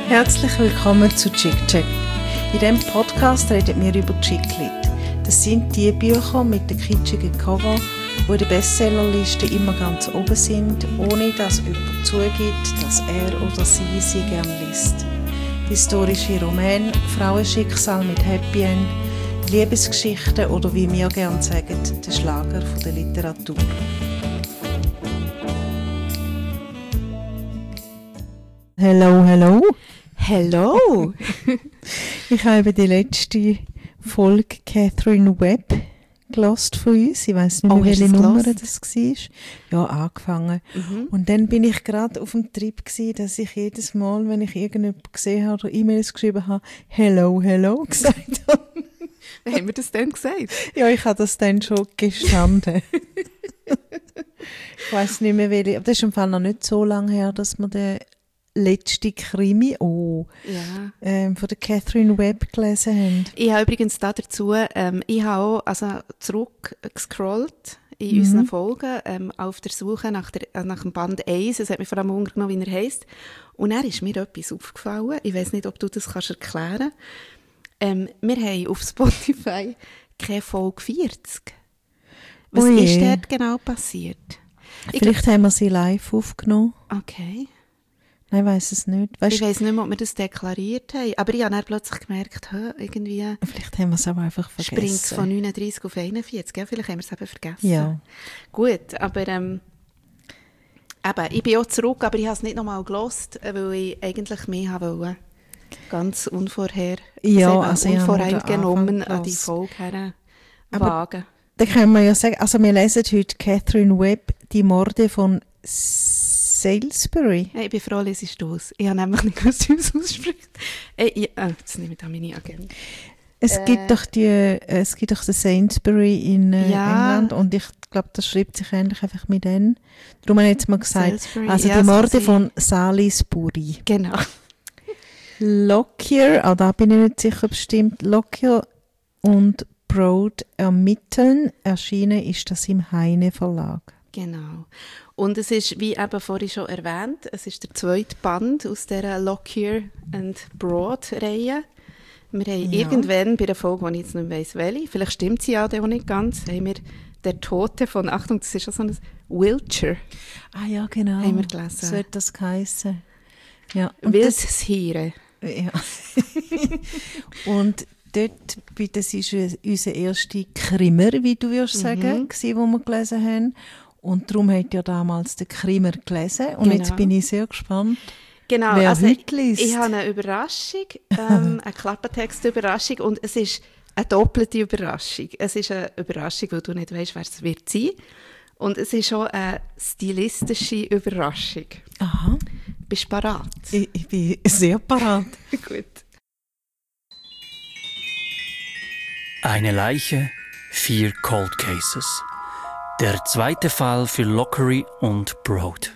Herzlich willkommen zu Chick-Check. In diesem Podcast reden wir über Chick-Lit. Das sind die Bücher mit den kitschigen Cover, die in der Bestsellerliste immer ganz oben sind, ohne dass jemand zugibt, dass er oder sie gerne liest. Historische Romane, Frauenschicksal mit Happy End, Liebesgeschichten oder wie wir gerne sagen, der Schlager der Literatur. Hello, hello. Hello! Ich habe die letzte Folge Catherine Webb gehört von uns. Ich weiss nicht mehr, welche Nummer das war. Ja, angefangen. Und dann bin ich gerade auf dem Trip gewesen, dass ich jedes Mal, wenn ich irgendjemanden gesehen habe oder E-Mails geschrieben habe, hello, hello gesagt habe. Wie haben wir das denn gesagt? Ja, ich habe das dann schon gestanden. Ich weiss nicht mehr, welche. Aber das ist im Fall noch nicht so lange her, dass wir den letzte Krimi von der Catherine Webb gelesen haben. Ich habe übrigens dazu, ich habe auch zurückgescrollt in unseren Folgen auf der Suche nach dem Band 1. Es hat mich vor allem wundern, wie er heisst. Und dann ist mir etwas aufgefallen. Ich weiss nicht, ob du das erklären kannst. Wir haben auf Spotify keine Folge 40. Was ist dort genau passiert? Vielleicht haben wir sie live aufgenommen. Okay. Nein, ich weiss es nicht. Ich weiss nicht mehr, ob wir das deklariert haben. Aber ich habe dann plötzlich gemerkt, irgendwie vielleicht haben wir es aber einfach vergessen. Springt es von 39 auf 41. Ja, vielleicht haben wir es eben vergessen. Ja. Gut, aber eben, ich bin auch zurück, aber ich habe es nicht nochmal gehört, weil ich eigentlich mehr wollte. Ganz unvoreingenommen an die Folge herwagen. Da können wir ja sagen, also wir lesen heute Catherine Webb, die Morde von Salisbury. Hey, ich bin froh, lesest du es. Ich habe nämlich nicht gewusst, wie man es ausspricht. Jetzt nehme ich da meine Agenda. Es gibt doch den Sainsbury in England und ich glaube, das schreibt sich ähnlich einfach mit N. Darum habe ich jetzt mal gesagt, Salisbury, also die Morde von Salisbury. Genau. Lockyer, da bin ich nicht sicher bestimmt, Lockyer und Broad ermitteln. Erschienen ist das im Heine Verlag. Genau. Und es ist, wie eben vorhin schon erwähnt, es ist der zweite Band aus dieser Lockyer and Broad-Reihe. Wir haben irgendwann bei der Folge, die ich jetzt nicht weiss, welche, vielleicht stimmt sie auch nicht ganz, haben wir «Der Tote» von, Achtung, das ist schon so ein Wiltshire. Ah ja, genau. Haben wir gelesen. So hat das geheissen. Ja. Wildshire. Ja. Und dort, das war unser erster Krimer, wie du würdest sagen, den wir gelesen haben. Und darum hat ja damals der Krimer gelesen. Und jetzt bin ich sehr gespannt, wer also heute liest. Ich habe eine Überraschung, eine Klappertext-Überraschung. Und es ist eine doppelte Überraschung. Es ist eine Überraschung, weil du nicht weißt, wer es wird sein. Und es ist auch eine stilistische Überraschung. Aha. Bist du bereit? Ich bin sehr bereit. Gut. Eine Leiche, 4 Cold Cases. Der zweite Fall für Lockery und Broad.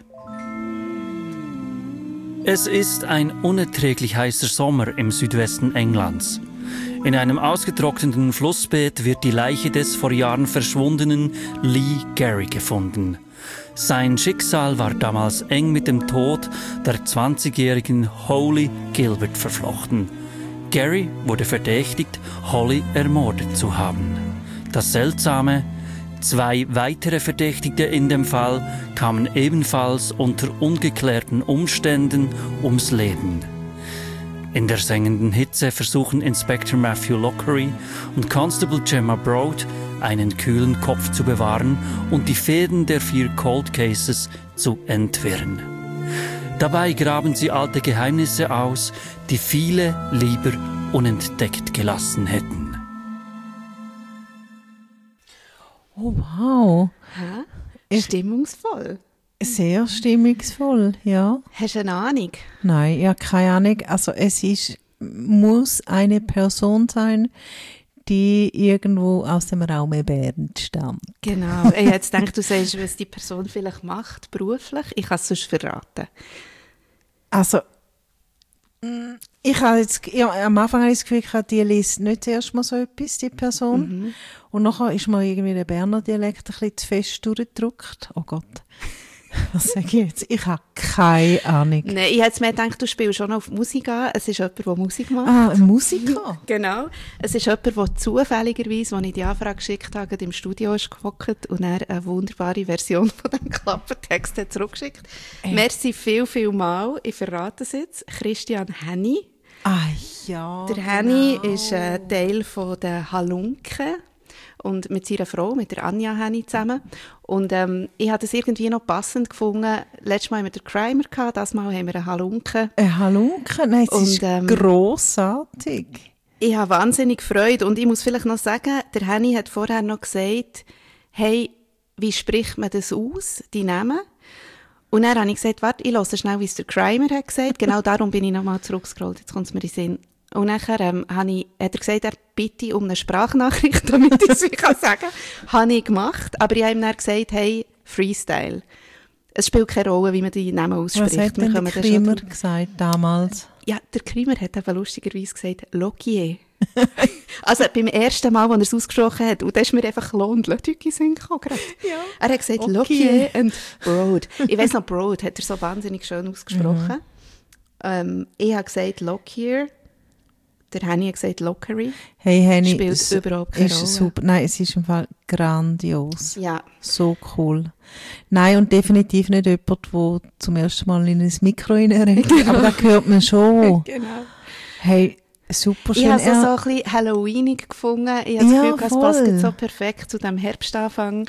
Es ist ein unerträglich heißer Sommer im Südwesten Englands. In einem ausgetrockneten Flussbett wird die Leiche des vor Jahren verschwundenen Lee Gary gefunden. Sein Schicksal war damals eng mit dem Tod der 20-jährigen Holly Gilbert verflochten. Gary wurde verdächtigt, Holly ermordet zu haben. Das Seltsame: 2 weitere Verdächtige in dem Fall kamen ebenfalls unter ungeklärten Umständen ums Leben. In der sengenden Hitze versuchen Inspector Matthew Lockery und Constable Gemma Broad, einen kühlen Kopf zu bewahren und die Fäden der 4 Cold Cases zu entwirren. Dabei graben sie alte Geheimnisse aus, die viele lieber unentdeckt gelassen hätten. Oh, wow. Stimmungsvoll. Sehr stimmungsvoll, ja. Hast du eine Ahnung? Nein, ich habe keine Ahnung. Also muss eine Person sein, die irgendwo aus dem Raum Bernd stammt. Genau. Ich jetzt denke, du sagst, was die Person vielleicht macht, beruflich. Ich kann es sonst verraten. Also, am Anfang habe ich das Gefühl, die liest nicht zuerst mal so etwas, die Person. Und nachher ist mir irgendwie der Berner Dialekt ein bisschen zu fest durchgedrückt. Oh Gott. Was sage ich jetzt? Ich habe keine Ahnung. Nein, ich hätte mir gedacht, du spielst schon auf Musik an. Es ist jemand, der Musik macht. Ah, ein Musiker? Genau. Es ist jemand, der zufälligerweise, als ich die Anfrage geschickt habe, im Studio ist gehockt und er eine wunderbare Version von diesem Klappertext hat zurückgeschickt. Merci viel mal. Ich verrate es jetzt. Christian Henny. Ah ja, Der Henny ist Teil von der Halunke und mit seiner Frau, mit der Anja Henny zusammen. Und ich habe das irgendwie noch passend gefunden. Letztes Mal haben wir den Crimer gehabt, das Mal haben wir eine Halunke. Eine Halunke? Nein, es ist grossartig. Ich habe wahnsinnig Freude und ich muss vielleicht noch sagen, der Henny hat vorher noch gesagt, hey, wie spricht man das aus, die Namen? Und dann habe ich gesagt, warte, ich höre schnell, wie es der Crimer hat gesagt. Genau darum bin ich nochmal zurückgescrollt, jetzt kommt es mir in den Sinn. Und nachher hat er gesagt, er bitte um eine Sprachnachricht, damit ich es sagen kann. Habe ich gemacht, aber ich habe ihm dann gesagt, hey, Freestyle. Es spielt keine Rolle, wie man die Namen ausspricht. Was hat denn der Krimer gesagt damals? Ja, der Krimer hat eben lustigerweise gesagt, Logier. Also beim ersten Mal, als er es ausgesprochen hat, und da ist mir einfach Lohn Lötüki gekommen. Ja. Er hat gesagt, Logier und Broad. Ich weiss noch, Broad hat er so wahnsinnig schön ausgesprochen. Ich habe gesagt, Logier. Der Henny hat gesagt, Lockery. Hey Henny, spielt überhaupt keine Rolle. Super. Nein, es ist im Fall grandios. Ja. So cool. Nein, und definitiv nicht jemand, der zum ersten Mal in ein Mikro reinredet. Aber da hört man schon. Genau. Hey, super schön. Ich habe es so ein bisschen Halloweenig gefunden. Ich habe das Gefühl, es passt so perfekt zu diesem Herbstanfang.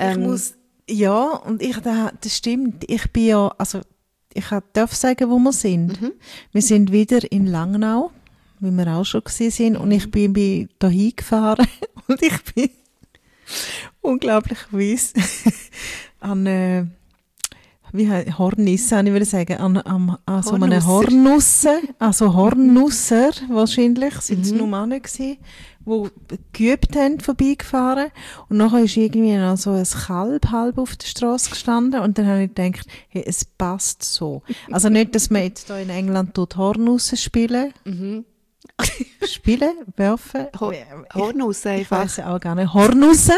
Das stimmt. Ich bin ja, also ich darf sagen, wo wir sind. Mhm. Wir sind wieder in Langnau, wie wir auch schon waren. Und ich bin da hingefahren und ich bin unglaublicherweise an Hornisse, ich würde sagen, an so einem Hornusser wahrscheinlich, sind es nur Männer gewesen, die geübt haben, vorbeigefahren. Und nachher ist irgendwie noch so ein Kalb halb auf der Straße gestanden und dann habe ich gedacht, hey, es passt so. Also nicht, dass man jetzt hier in England Hornusse spielen. Spielen, werfen. Hornusse einfach. Ich weiss ja auch gar nicht. Hornusse.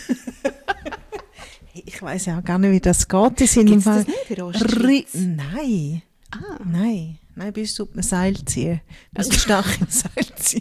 Ich weiss ja auch gar nicht, wie das geht. Die sind Gibt's das nicht in Ostschweiz? Nein. Nein, bist du mit einem Seil ziehen. Das ist stark im Seil ziehen.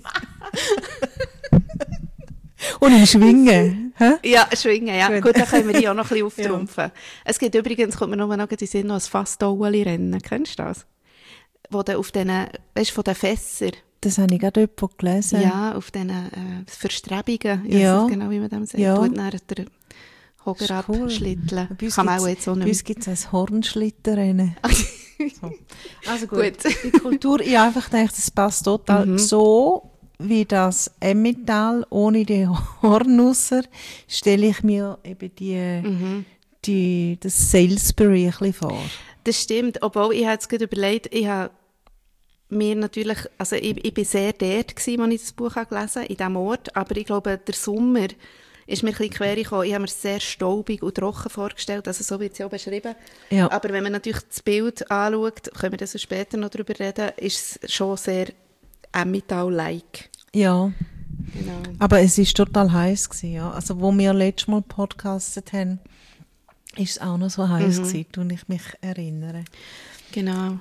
Und im Schwingen. Hä? Ja, Schwingen, ja. Gut, dann können wir die auch noch ein bisschen auftrumpfen. Ja. Es gibt übrigens, kommt mir nur noch in den Sinn, noch ein Fass-Daueli-Rennen. Kennst du das? Wo du auf diesen, weißt du, von den Fässern. Das habe ich gerade jemanden gelesen. Ja, auf diesen Verstrebungen. Ich weiß nicht genau, wie man das sagt. Ja. Und dann der Hoger abschlitteln. Kann man auch jetzt auch nicht. Bei uns gibt es ein Hornschlittenrennen. So. Also gut. Die Kultur, ich habe einfach gedacht, das passt total so, wie das Emmental ohne die Hornusser, stelle ich mir eben das Salisbury ein bisschen vor. Das stimmt, obwohl ich habe jetzt gerade überlegt, ich habe mir natürlich, also ich bin sehr dort gewesen, als ich das Buch gelesen habe, in diesem Ort, aber ich glaube, der Sommer ist mir ein bisschen quer gekommen. Ich habe mir es sehr staubig und trocken vorgestellt, also so wird es ja auch beschrieben. Ja. Aber wenn man natürlich das Bild anschaut, können wir das später noch darüber reden, ist es schon sehr Emmental-like. Ja, genau. Aber es war total heiß gewesen, ja. Also wo wir letztes Mal podcastet haben, ist es auch noch so heiß gewesen, und ich mich erinnere. Genau.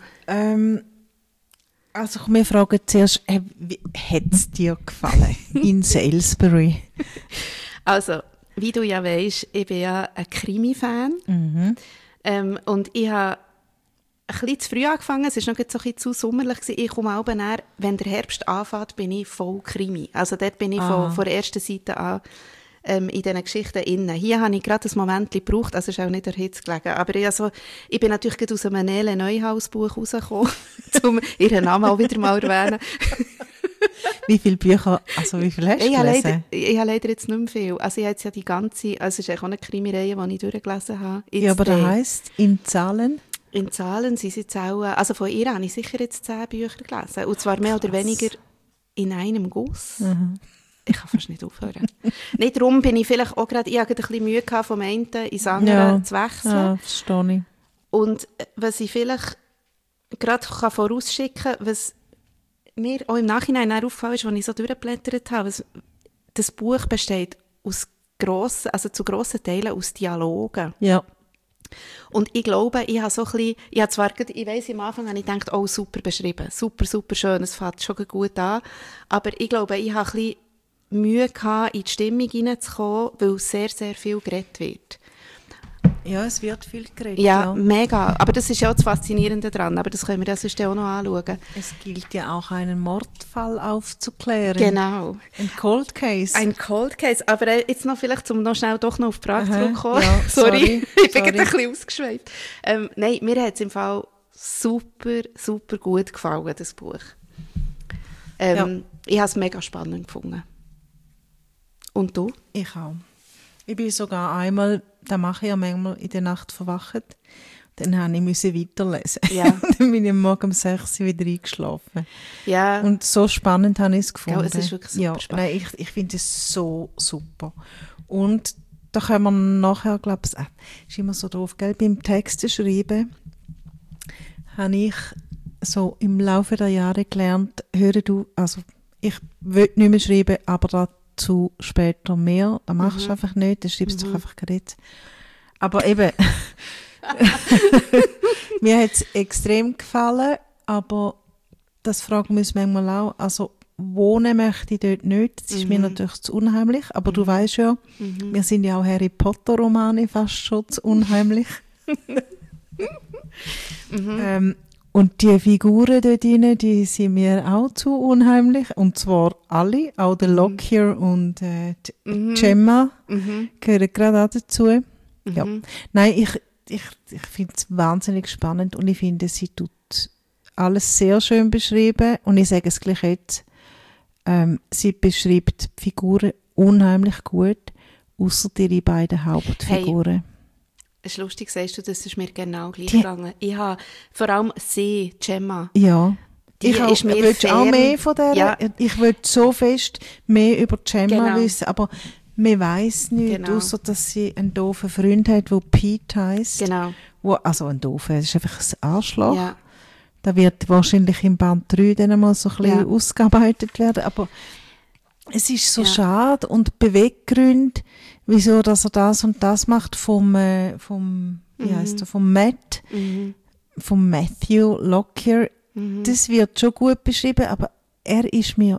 Also wir fragen zuerst, wie hat es dir gefallen in Salisbury? Also, wie du ja weisst, ich bin ja ein Krimi-Fan. Und ich habe ein bisschen zu früh angefangen, es war noch so ein bisschen zu sommerlich gewesen. Ich komme auch näher, wenn der Herbst anfängt, bin ich voll Krimi. Also dort bin ich von der ersten Seite an in diesen Geschichten innen. Hier habe ich gerade ein Moment gebraucht, also es ist auch nicht der Hitze gelegen. Aber ich bin natürlich gerade aus einem Nele Neuhaus-Buch rausgekommen, um ihren Namen auch wieder mal zu erwähnen. Wie viele Bücher, also wie viele hast du gelesen? Ich habe leider jetzt nicht mehr viel. Also ich habe jetzt ja die ganze, also es ist auch eine Krimireihe, die ich durchgelesen habe. Ja, aber das heisst, in Zahlen? In Zahlen sind es jetzt auch, also von ihr habe ich sicher jetzt 10 Bücher gelesen. Und zwar mehr oder weniger in einem Guss. Ich kann fast nicht aufhören. Nicht darum bin ich vielleicht auch gerade, ich hatte ein bisschen Mühe gehabt, vom einen ins andere zu wechseln. Ja, verstehe ich. Und was ich vielleicht gerade vorausschicken kann, was mir auch im Nachhinein aufgefallen ist, als ich so durchgeblättert habe, das Buch besteht aus zu grossen Teilen aus Dialogen. Ja. Und ich glaube, ich habe so ein bisschen, ich habe zwar, ich weiss, am Anfang habe ich gedacht, oh, super beschrieben, super, super schön, es fängt schon gut an, aber ich glaube, ich habe ein bisschen Mühe gehabt, in die Stimmung hineinzukommen, weil sehr, sehr viel geredet wird. Ja, es wird viel geredet. Ja, mega. Aber das ist ja auch das Faszinierende daran. Aber das können wir ja sonst auch noch anschauen. Es gilt ja auch, einen Mordfall aufzuklären. Genau. Ein Cold Case. Ein Cold Case. Aber jetzt noch vielleicht, um noch schnell doch noch auf Prag zurückzukommen. Ja, sorry. Ich bin gerade ein bisschen ausgeschweift. Nein, mir hat es im Fall super, super gut gefallen, das Buch. Ich habe es mega spannend gefunden. Und du? Ich auch. Ich bin sogar einmal, das mache ich ja manchmal, in der Nacht verwacht. Dann musste ich weiterlesen. Ja. Dann bin ich morgen um 6 Uhr wieder eingeschlafen. Ja. Und so spannend habe ich es gefunden. Ja, es ist wirklich super spannend. Nein, ich finde es so super. Und da können wir nachher, glaube ich, ist immer so drauf, gell? Beim Texte schreiben habe ich so im Laufe der Jahre gelernt, höre du, also ich will nicht mehr schreiben, aber dazu später mehr. Das machst du einfach nicht, das schreibst du doch einfach gerade jetzt. Aber eben, mir hat es extrem gefallen, aber das fragt mich manchmal auch, also wohnen möchte ich dort nicht, das ist mir natürlich zu unheimlich, aber du weißt ja, wir sind ja auch Harry Potter Romane fast schon zu unheimlich. Und die Figuren dort drin, die sind mir auch zu unheimlich. Und zwar alle, auch der Lockyer und Gemma gehören gerade auch dazu. Ja. Nein, ich finde es wahnsinnig spannend und ich finde, sie tut alles sehr schön beschrieben. Und ich sage es gleich jetzt, sie beschreibt die Figuren unheimlich gut, außer ihre beiden Hauptfiguren. Hey. Es ist lustig, sagst du, das ist mir genau gleich gegangen. Ich habe vor allem sie, Gemma. Ja. Die ich ist mir will auch mehr von der. Ja. Ich will so fest mehr über Gemma wissen, aber man weiss nicht, außer dass sie einen doofen Freund hat, der Pete heisst. Genau. Also ein doofer, das ist einfach ein Arschloch. Ja. Da wird wahrscheinlich im Band 3 dann einmal so ein bisschen ausgearbeitet werden, aber es ist so schade und Beweggründe, wieso dass er das und das macht vom wie heisst er, vom Matt, vom Matthew Lockyer, das wird schon gut beschrieben, aber er ist mir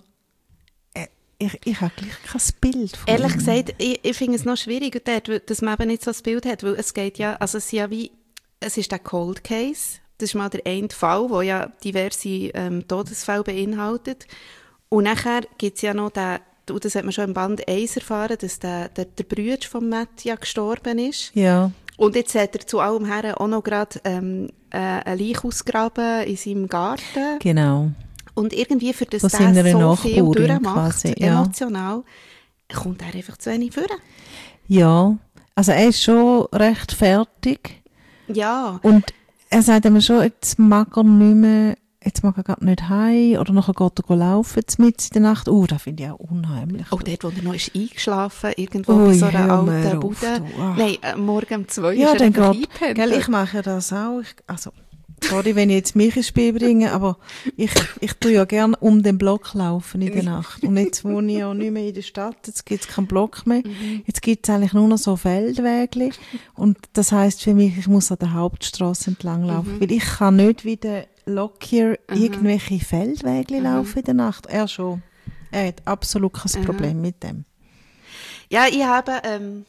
ich habe gleich kein Bild von Ehrlich ihm. gesagt, ich finde es noch schwierig, dass man eben nicht so ein Bild hat, weil es geht ja, also es ist der Cold Case, das ist mal der eine Fall, der ja diverse Todesfälle beinhaltet. Und nachher gibt es ja noch und das hat man schon im Band 1 erfahren, dass der Bruder von Matt ja gestorben ist. Ja. Und jetzt hat er zu allem her auch noch gerade eine Leiche ausgegraben in seinem Garten. Genau. Und irgendwie, für das Von der seiner so viel Nachbarin durchmacht, quasi, ja. emotional, kommt er einfach zu wenig vor. Ja, also er ist schon recht fertig. Ja. Und er sagt immer schon, jetzt mag er nicht mehr, jetzt mag er gerade nicht heim, oder nachher geht er laufen mitten in der Nacht. Das finde ich auch unheimlich. Oh, dort, wo er noch ist eingeschlafen, irgendwo bei so einer alten Bude. Nein, morgen um 2 ja, ist er dann einfach eingepennt. Ich mache das auch. Sorry, wenn ich jetzt mich ins Spiel bringe, aber ich tue ja gerne um den Block laufen in der Nacht. Und jetzt wohne ich ja nicht mehr in der Stadt, jetzt gibt es keinen Block mehr. Jetzt gibt es eigentlich nur noch so Feldwege. Und das heisst für mich, ich muss an der Hauptstrasse entlang laufen. Weil ich kann nicht wie der Lockyer irgendwelche Feldwege laufen in der Nacht. Er schon. Er hat absolut kein Problem mit dem. Ja, ich habe...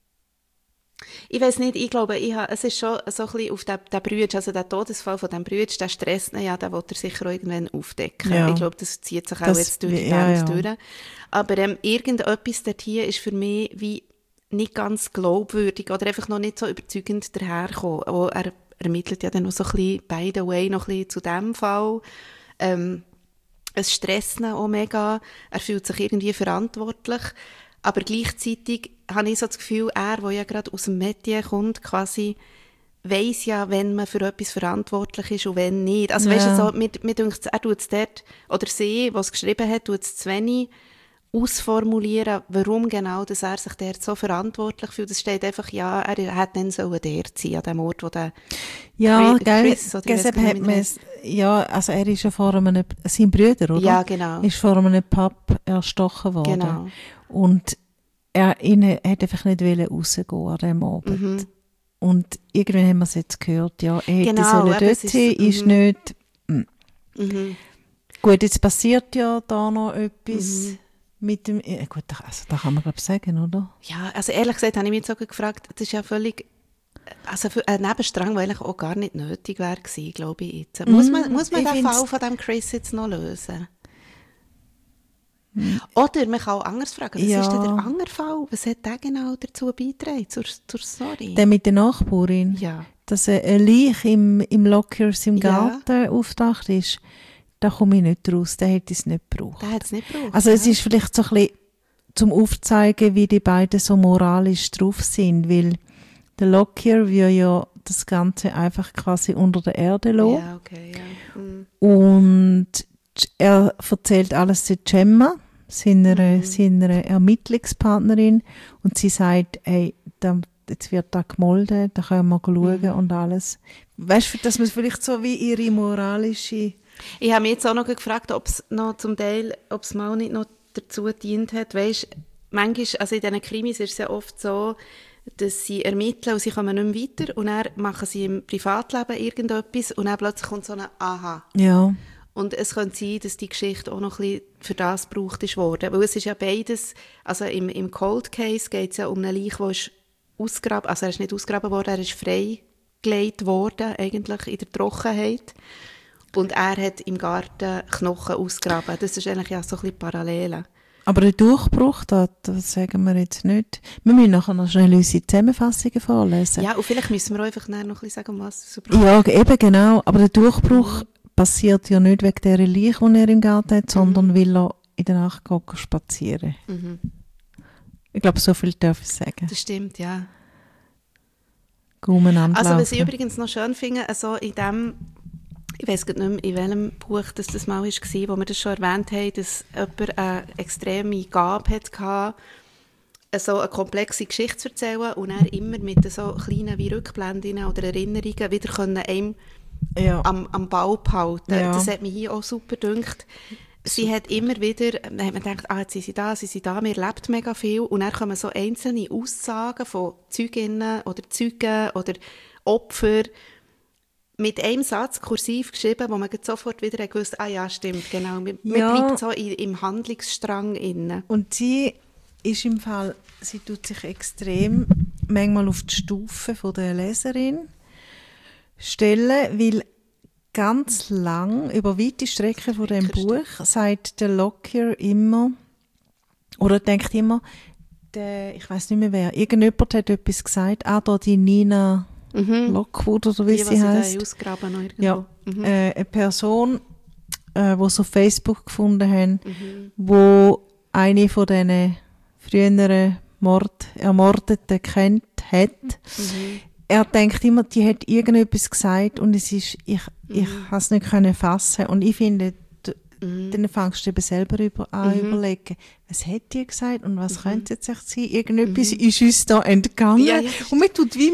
ich weiss nicht, ich glaube, es ist schon so ein bisschen auf den Bruder, also der Todesfall von dem Bruder, der stresst ihn ja, den will er sicher auch irgendwann aufdecken. Ja. Ich glaube, das zieht sich auch jetzt durch die Band durch. Aber irgendetwas dort hier ist für mich wie nicht ganz glaubwürdig oder einfach noch nicht so überzeugend dahergekommen. Er ermittelt ja dann noch so ein bisschen, by the way, noch ein bisschen zu dem Fall. Es stresst ihn auch mega, er fühlt sich irgendwie verantwortlich. Aber gleichzeitig habe ich so das Gefühl, der ja gerade aus dem Metier kommt, quasi weiss ja, wenn man für etwas verantwortlich ist und wenn nicht. Also weißt du, so, mir denkt, er tut es dort, oder sie, die es geschrieben hat, tut es zu wenig ausformulieren, warum genau, dass er sich dort so verantwortlich fühlt. Es steht einfach, ja, er hätte dann der sein, an dem Ort, wo der Chris, oder deshalb hat man es, ja, also er ist ja vor einem, sein Bruder, oder? Ja, genau. Ist vor einem Pub erstochen worden. Genau. Und er hat einfach nicht rausgehen an diesem Abend. Und irgendwann haben wir es jetzt gehört, ja, er hätte Genau, sollen dort sein, ist nicht. Gut, jetzt passiert ja da noch etwas mit dem, gut, also da kann man glaube ich sagen, oder? Ja, also ehrlich gesagt habe ich mich jetzt sogar gefragt, das ist ja völlig, also für einen Nebenstrang, der eigentlich auch gar nicht nötig wäre gewesen, glaube ich jetzt. Muss man den Fall von dem Chris jetzt noch lösen? Oder man kann auch anders fragen, was ist denn der andere Fall? Was hat der genau dazu beigetragen, zur Story? Der mit der Nachbarin? Ja. Dass ein Leich im Lockers im Garten auftaucht ist, da komme ich nicht raus, der hätte es nicht gebraucht. Der hat es nicht gebraucht. Also es ist vielleicht so ein bisschen zum Aufzeigen, wie die beiden so moralisch drauf sind, weil der Lockyer will ja das Ganze einfach quasi unter der Erde lassen. Ja, okay, ja. Und er erzählt alles zu Gemma, seiner Ermittlungspartnerin, und sie sagt, hey, jetzt wird da gemolden, da können wir schauen und alles. Weißt du, dass man vielleicht so wie ihre moralische... Ich habe mich jetzt auch noch gefragt, ob es noch zum Teil, ob es mal nicht noch dazu gedient hat, weisst, manchmal, also in diesen Krimis ist es ja oft so, dass sie ermitteln und sie kommen nicht mehr weiter und dann machen sie im Privatleben irgendetwas und dann plötzlich kommt so ein Aha. Ja. Und es könnte sein, dass die Geschichte auch noch ein bisschen für das gebraucht ist worden. Weil es ist ja beides, also im Cold Case geht es ja um einen Leich, der ist ausgraben, also er ist nicht ausgraben worden, er ist freigelegt worden, eigentlich in der Trockenheit. Und er hat im Garten Knochen ausgraben. Das ist eigentlich ja so ein bisschen Parallele. Aber der Durchbruch, das sagen wir jetzt nicht. Wir müssen nachher noch schnell unsere Zusammenfassungen vorlesen. Ja, und vielleicht müssen wir einfach noch ein bisschen sagen, was es braucht. Ja, eben genau. Aber der Durchbruch passiert ja nicht wegen dieser Leiche, die er im Garten hat, sondern weil er in der Nacht geht spazieren. Ich glaube, so viel darf ich sagen. Das stimmt, ja. Also was ich übrigens noch schön finde, also in dem, ich weiss nicht mehr, in welchem Buch das mal war, wo wir das schon erwähnt haben, dass jemand eine extreme Gabe hatte, so eine komplexe Geschichte zu erzählen und dann immer mit so kleinen wie Rückblenden oder Erinnerungen wieder einem am Ball behalten. Ja. Das hat mich hier auch super gedacht. Sie hat immer wieder, dann hat man gedacht, jetzt sind sie da, mir lebt mega viel. Und dann kommen so einzelne Aussagen von Zeuginnen oder Zeugen oder Opfer mit einem Satz kursiv geschrieben, wo man sofort wieder gewusst, ja, stimmt, genau. Man bleibt so im Handlungsstrang inne. Und sie ist im Fall, sie tut sich extrem manchmal auf die Stufe von der Leserin stellen, weil ganz lang, über weite Strecken von dem Buch, sagt der Lockyer immer, oder denkt immer, ich weiss nicht mehr wer, irgendjemand hat etwas gesagt, da die Nina Lockwood oder wie sie heisst. Ja, eine Person, die sie auf Facebook gefunden haben, wo eine von diesen früheren Ermordeten kennt hat. Er denkt immer, die hat irgendetwas gesagt und es ist, ich habe es nicht fassen. Und ich finde, dann fängst du eben selber an überlegen, was hat die gesagt und was könnte es jetzt sein? Irgendetwas ist uns da entgangen. Ja. Und man tut wie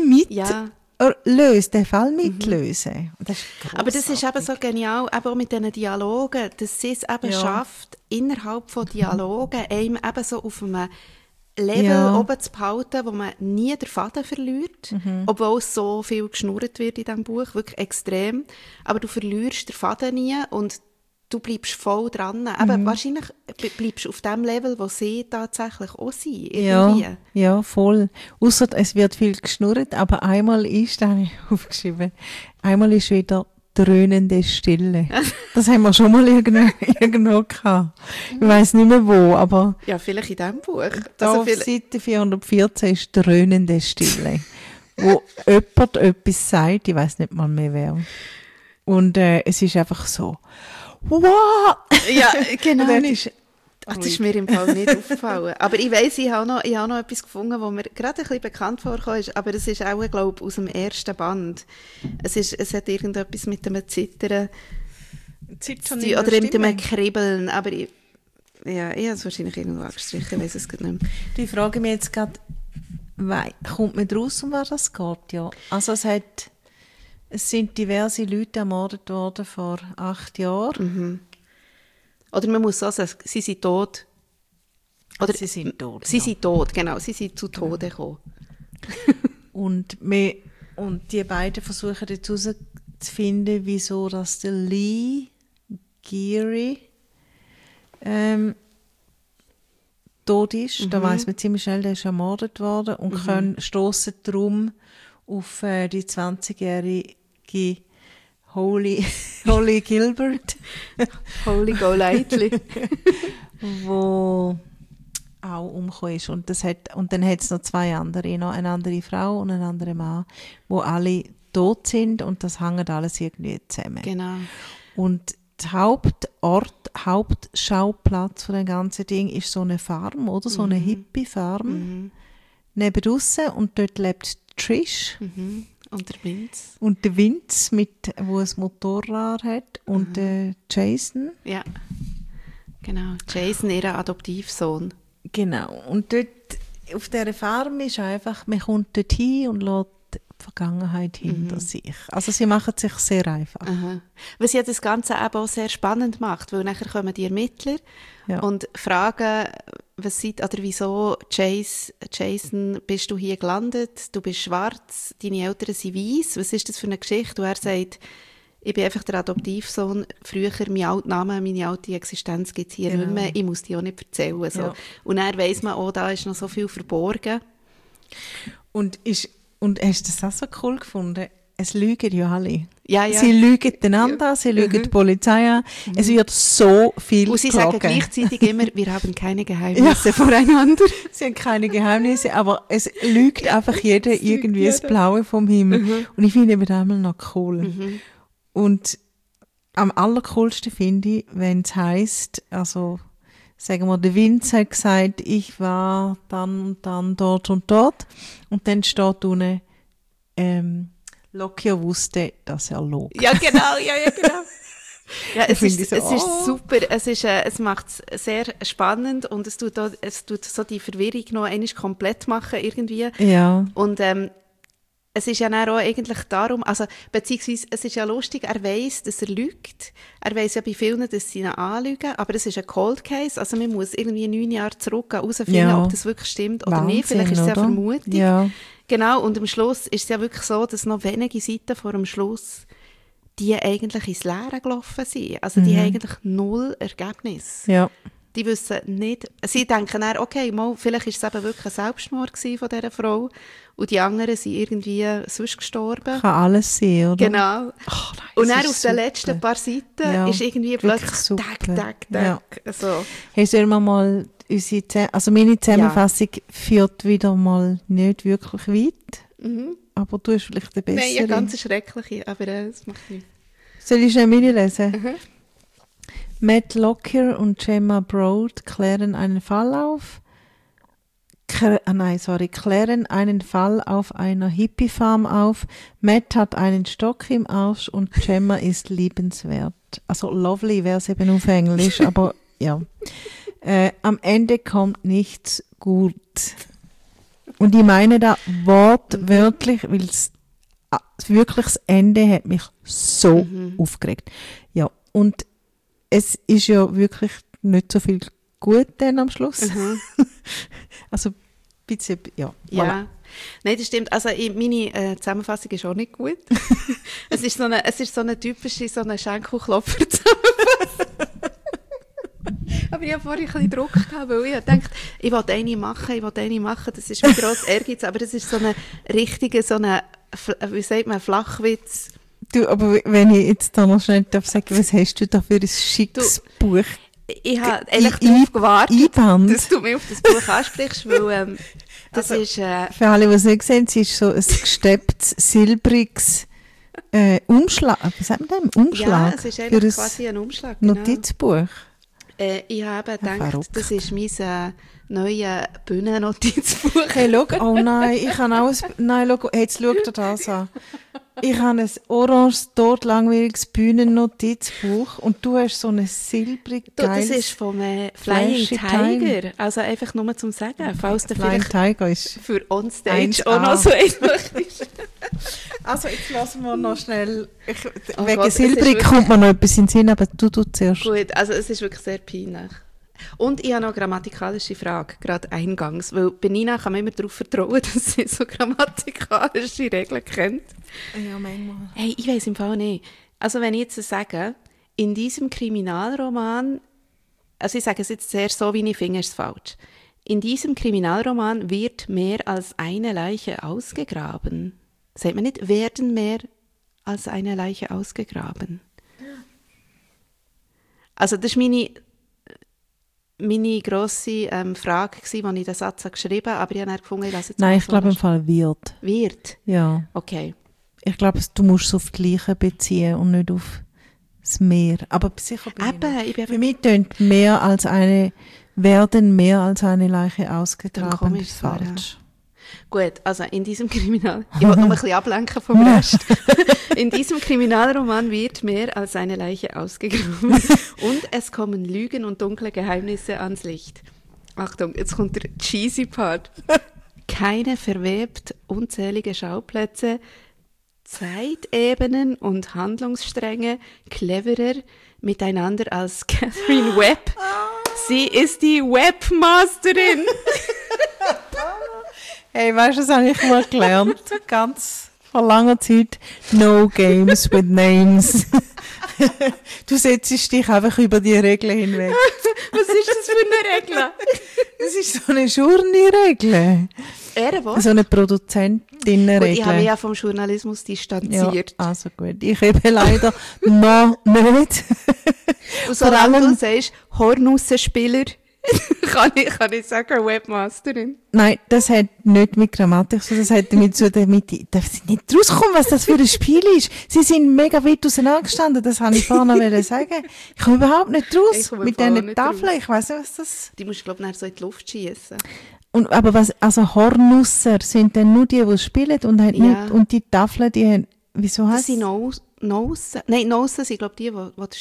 den Fall mitlösen. Das aber das ist eben so genial, eben auch mit diesen Dialogen, dass sie es eben schafft, innerhalb von Dialogen einem eben so auf einem Level oben zu behalten, wo man nie den Faden verliert, obwohl so viel geschnurrt wird in diesem Buch, wirklich extrem. Aber du verlierst den Faden nie und du bleibst voll dran. Aber wahrscheinlich bleibst du auf dem Level, wo sie tatsächlich auch sind. Ja, voll. Ausser es wird viel geschnurrt, aber einmal ist, da habe ich aufgeschrieben, einmal ist wieder dröhnende Stille. Das haben wir schon mal irgendwo gehabt. Ich weiss nicht mehr wo, aber... Ja, vielleicht in diesem Buch. Da auf Seite 414 ist dröhnende Stille, wo jemand etwas sagt, ich weiss nicht mal mehr wer. Und es ist einfach so, wow! Ja, genau. Das ist mir im Fall nicht aufgefallen. Aber ich weiss, ich habe noch etwas gefunden, das mir gerade ein bisschen bekannt vorgekommen ist, aber es ist auch, glaube ich, aus dem ersten Band. Es hat irgendetwas mit dem Zittern oder mit dem Kribbeln, aber ich habe es wahrscheinlich irgendwo angestrichen, ich weiss es nicht mehr. Ich frage mich jetzt gerade, kommt man draus, um was das geht? Ja. Also es sind diverse Leute ermordet worden vor 8 Jahren. Oder man muss so sagen, sie sind tot. Oder sie sind tot. Sie sind tot, genau. Sie sind zu Tode gekommen. Und man Und die beiden versuchen jetzt herauszufinden, wieso dass der Lee Geary tot ist. Da weiss man ziemlich schnell, der ist ermordet worden und stossen darum auf die 20-jährige Holly Gilbert. Holy Golightly. Wo auch umgekommen ist. Und dann hat es noch zwei andere, noch eine andere Frau und einen anderen Mann, wo alle tot sind und das hängt alles irgendwie zusammen. Genau. Und der Hauptschauplatz von dem ganzen Ding ist so eine Farm, oder? So eine Hippie-Farm. Neben draussen und dort lebt Trish. Und der Vince. Und der Vince, wo ein Motorrad hat. Und der Jason. Ja, genau. Jason, ihr Adoptivsohn. Genau. Und dort auf dieser Farm ist einfach, man kommt dort hin und lässt die Vergangenheit hinter sich. Also sie machen es sich sehr einfach. Was ja das Ganze eben auch sehr spannend macht, weil nachher kommen die Ermittler und fragen, wieso Jason, bist du hier gelandet? Du bist schwarz, deine Eltern sind weiss. Was ist das für eine Geschichte? Und er sagt, ich bin einfach der Adoptivsohn. Früher, mein alter Name, meine alte Existenz gibt es hier nicht mehr. Ich muss die auch nicht erzählen. So. Ja. Und dann weiss man auch, da ist noch so viel verborgen. Und hast du das auch so cool gefunden? Es lügen ja alle. Ja. Sie lügen einander, sie lügen die Polizei an. Es wird so viel und sie gelogen. Sagen gleichzeitig immer, wir haben keine Geheimnisse voreinander. Sie haben keine Geheimnisse, aber es lügt einfach jeder irgendwie das Blaue vom Himmel. Und ich finde eben einmal noch cool. Und am allercoolsten finde ich, wenn es heisst, also sagen wir, der Vince hat gesagt, ich war dann und dann dort und dort. Und dann steht unten, Lockyer wusste, dass er log. Ja, genau, genau. Ja, es ist super, es macht es sehr spannend und es tut so die Verwirrung noch einmal komplett machen irgendwie. Ja. Und es ist ja dann auch eigentlich darum, also beziehungsweise es ist ja lustig, er weiss, dass er lügt. Er weiss ja bei vielen, dass sie ihn anlügen, aber es ist ein Cold Case, also man muss irgendwie 9 Jahre zurück herausfinden, ob das wirklich stimmt oder nicht. Vielleicht ist es ja Vermutung. Ja. Genau, und am Schluss ist es ja wirklich so, dass noch wenige Seiten vor dem Schluss die eigentlich ins Leere gelaufen sind. Also die haben eigentlich 0 Ergebnis. Ja. Die wissen nicht, sie denken dann, okay, vielleicht war es eben wirklich ein Selbstmord von dieser Frau und die anderen sind irgendwie sonst gestorben. Kann alles sein, oder? Genau. Oh, nein, und dann auf den letzten paar Seiten ist irgendwie plötzlich Tag. Ja. Also. Hey, sollen wir mal meine Zusammenfassung führt wieder mal nicht wirklich weit, aber du hast vielleicht eine bessere. Nein, eine ganz schreckliche, aber das macht nichts. Soll ich schnell lesen? Matt Lockyer und Gemma Broad klären einen Fall auf. Klären einen Fall auf einer Hippie-Farm auf. Matt hat einen Stock im Arsch und Gemma ist liebenswert. Also lovely wäre es eben auf Englisch, aber ja. Am Ende kommt nichts gut. Und ich meine da wortwörtlich, weil es wirklich das Ende hat mich so aufgeregt. Ja, und es ist ja wirklich nicht so viel gut dann am Schluss. Also ein bisschen, ja. Ja, voilà. Nein, das stimmt. Also meine Zusammenfassung ist auch nicht gut. Es ist so eine typische Schenkelklopfer-Zusammenfassung. Aber ich habe vorhin ein bisschen Druck gehabt, weil ich dachte, ich wollte eine machen, das ist mein grosser Ehrgeiz, aber das ist so eine richtige, wie sagt man, Flachwitz. Du, aber wenn ich jetzt da noch schnell sagen darf, was hast du da für ein schickes Buch? Ich habe eigentlich darauf gewartet, dass du mich auf das Buch ansprichst, weil das ist... für alle, die es nicht sehen, es ist so ein gestepptes, silbriges Umschlag. Was sagt man denn? Umschlag? Ja, es ist eigentlich quasi ein Umschlag. Genau. Notizbuch. Ich habe gedacht, das ist mein neues Bühnennotizbuch. Hey, schau, oh nein, ich habe auch schau, jetzt schau dir das an. Ich habe ein orange, langweiliges Bühnennotizbuch und du hast so ein silbrig geiles... Das ist vom Flying Tiger. Also einfach nur zum Sagen, falls du Flying vielleicht Tiger ist für Onstage auch noch so eins möchtest. Also jetzt lassen wir noch schnell... wegen silbrig kommt mir noch etwas in den Sinn, aber du zuerst. Gut, also es ist wirklich sehr peinlich. Und ich habe noch eine grammatikalische Frage, gerade eingangs, weil bei Nina kann man immer darauf vertrauen, dass sie so grammatikalische Regeln kennt. Ja, manchmal. Hey, ich weiss im Fall nicht. Also wenn ich jetzt sage, in diesem Kriminalroman, also ich sage es jetzt sehr so, wie ich finde, ist es falsch. In diesem Kriminalroman wird mehr als eine Leiche ausgegraben. Sagt man nicht, werden mehr als eine Leiche ausgegraben? Also das war meine grosse Frage, als ich den Satz geschrieben habe, aber ich habe dann gefunden, ich lasse jetzt Nein, ich glaube im Fall wird. Wird? Ja. Okay. Ich glaube, du musst es auf die Leiche beziehen und nicht auf das Meer. Aber sicher für mich tönt werden mehr als eine Leiche ausgegraben. Dann falsch. Gut, also in diesem Kriminal... Ich wollte noch ein bisschen ablenken vom Rest. In diesem Kriminalroman wird mehr als eine Leiche ausgegraben und es kommen Lügen und dunkle Geheimnisse ans Licht. Achtung, jetzt kommt der cheesy Part. Keine verwebt unzählige Schauplätze, Zeitebenen und Handlungsstränge cleverer miteinander als Catherine Webb. Sie ist die Webmasterin. Hey, weißt du, das habe ich mal gelernt. Ganz vor langer Zeit. No games with names. Du setzt dich einfach über die Regeln hinweg. Was ist das für eine Regel? Das ist so eine Journey-Regel. Was? So eine Produzentinnen-Regel. Ich habe mich ja vom Journalismus distanziert. Ja, also gut. Ich eben leider noch nicht. Und solange du sagst, Hornussenspieler, kann ich sagen, Webmasterin. Nein, das hat nicht mit Grammatik zu tun, das hat damit zu tun, darf sie nicht rauskommen, was das für ein Spiel ist. Sie sind mega weit auseinandergestanden, das wollte ich vorhin noch sagen. Ich komme überhaupt nicht raus mit diesen Tafeln, ich weiss nicht, was das... Die musst du, glaube ich, so in die Luft schiessen. Aber also Hornusser sind dann nur die spielen und haben nicht, und die Tafeln, die haben, wieso heißt das? Das sind Nosen. Nein, Nosen sind, glaube ich,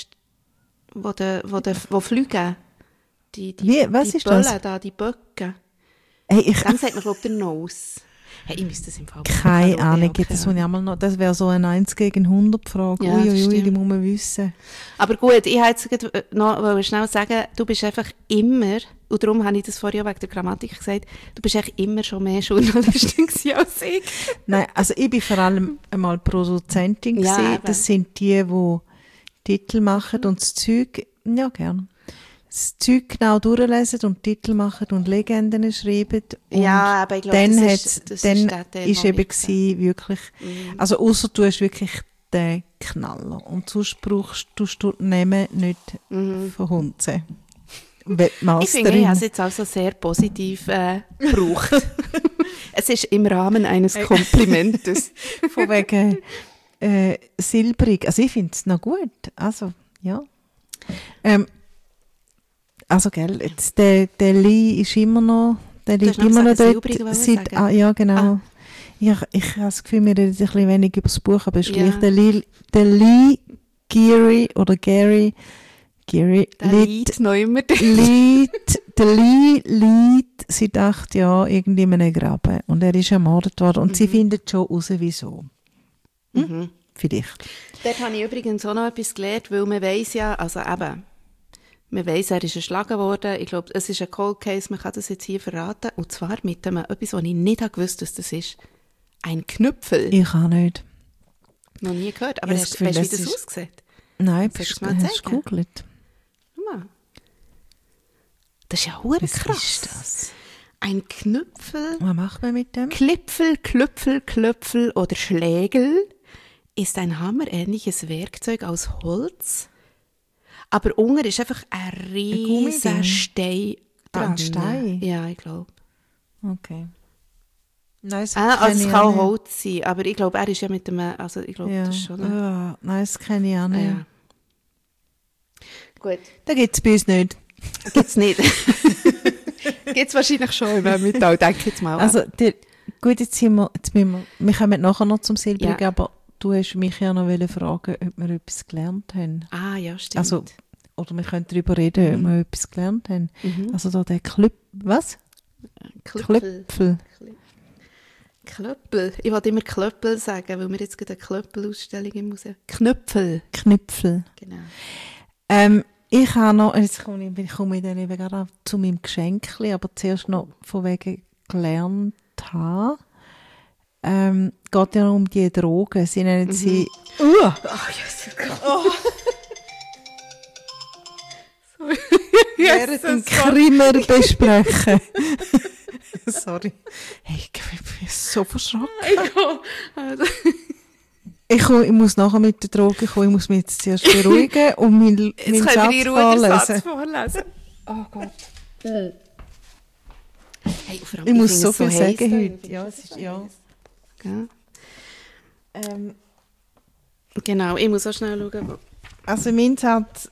die fliegen. Was die ist Böllen das? Da, die Böcke. Hey, Dann sagt man, glaube ich, der Nose. Hey, ich müsste das im Fall... Keine Ahnung, das wäre so eine 1 gegen 100 Frage. Ja, Uiuiui, die muss man wissen. Aber gut, ich wollte jetzt noch schnell sagen, du bist einfach immer, und darum habe ich das vorher auch wegen der Grammatik gesagt, du bist eigentlich immer schon mehr Journalistin als ich. Nein, also ich bin vor allem einmal Produzentin gewesen. Das sind die Titel machen und das Zeug, ja gern. Das Zeug genau durchlesen und Titel machen und Legenden schreiben. Und ja, aber ich glaube, dann das ist eben gewesen, wirklich, also ausser du hast wirklich den Knaller. Und sonst brauchst du die Namen nicht von Hunze. Ich finde, ich habe es jetzt also sehr positiv gebraucht. Es ist im Rahmen eines Komplimentes. Von wegen silbrig. Also ich finde es noch gut. Also, ja. Also, gell, jetzt, der Lee ist immer noch, der liegt immer noch dort. Ja, genau. Ich habe das Gefühl, wir reden ein bisschen wenig über das Buch, aber es ist gleich der Lee Geary oder Gary liegt seit 8 Jahren irgendwie in einem Graben und er ist ermordet worden und sie findet schon raus, wieso. Vielleicht. Dort habe ich übrigens auch noch etwas gelernt, weil man weiss ja, also eben, man weiss, er ist erschlagen worden. Ich glaube, es ist ein Cold Case, man kann das jetzt hier verraten. Und zwar mit etwas, was ich nicht gewusst habe, was das ist. Ein Knüpfel. Ich auch nicht. Noch nie gehört. Aber weißt du, wie das aussieht? Nein, hast du gegoogelt? Das ist ja verdammt krass. Was ist das? Ein Knüpfel. Was macht man mit dem? Klipfel, Klöpfel, Klöpfel oder Schlägel ist ein hammerähnliches Werkzeug aus Holz. Aber unten ist einfach ein riesiger Stein dran. Ein Stein? Ja, ich glaube. Okay. Nein, es kann Holz sein, aber ich glaube, er ist ja mit dem, also ich glaube, das ist schon... Nein, das kenne ich auch nicht. Ja. Gut. Da gibt es bei uns nicht. Gibt es nicht. Gibt es wahrscheinlich schon im Mittel, denke ich jetzt mal. Also, gut, jetzt wir kommen nachher noch zum Silbrigen, aber du hast mich ja noch fragen, ob wir etwas gelernt haben. Ah, ja, stimmt. Also, oder wir können darüber reden, ob wir etwas gelernt haben. Also da der was? Klöpfel. Klöppel. Ich wollte immer Klöppel sagen, weil wir jetzt gerade eine Klöppel-Ausstellung im Museum. Knöpfel. Knüpfel. Genau. ich habe noch, jetzt komme ich dann eben gerade auch zu meinem Geschenkli, aber zuerst noch von wegen gelernt habe. Geht ja um die Drogen. Sie nennen sie... Ach, Jesus Gott. Während dem Krimer besprechen. Sorry. Hey, ich bin so verschrocken. Ich muss nachher mit den Drogen kommen. Ich muss mich jetzt zuerst beruhigen und meinen Satz vorlesen. Oh Gott. Hey, ich muss so viel sagen heute. Ja, es ist, ja. Okay. Genau, ich muss auch schnell schauen. Also mein Satz...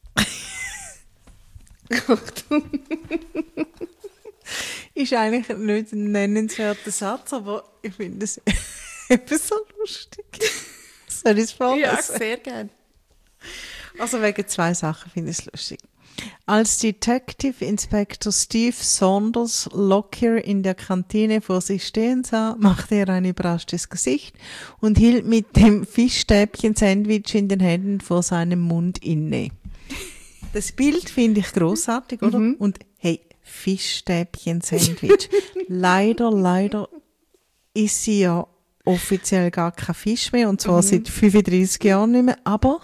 Achtung. ist eigentlich nicht ein nennenswerter Satz, aber ich finde es eben so lustig. Soll ich es vorlesen? Ja, sehr gerne. Also wegen 2 Sachen finde ich es lustig. Als Detective Inspector Steve Saunders Lockyer in der Kantine vor sich stehen sah, machte er ein überraschtes Gesicht und hielt mit dem Fischstäbchen-Sandwich in den Händen vor seinem Mund inne. Das Bild finde ich grossartig, oder? Und hey, Fischstäbchen-Sandwich. leider ist sie ja offiziell gar kein Fisch mehr, und zwar seit 35 Jahren nicht mehr, aber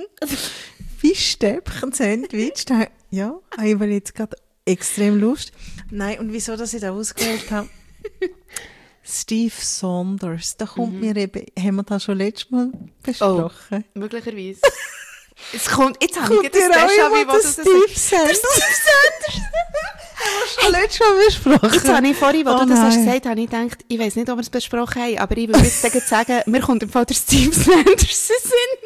Fischstäbchen-Sandwich, ja, ich habe jetzt gerade extrem Lust. Nein, und wieso, dass ich da ausgewählt habe? Steve Saunders, da kommt mir eben, haben wir das schon letztes Mal besprochen? Oh, möglicherweise. Jetzt habe ich das Déjà-vu, was du Steve Sanders. Haben wir schon letztes Mal besprochen? Jetzt habe ich vorhin, als du das hast gesagt, habe ich gedacht, ich weiss nicht, ob wir es besprochen haben, aber ich würde jetzt sagen, mir kommt im Fall der Steve Sanders in Sinn.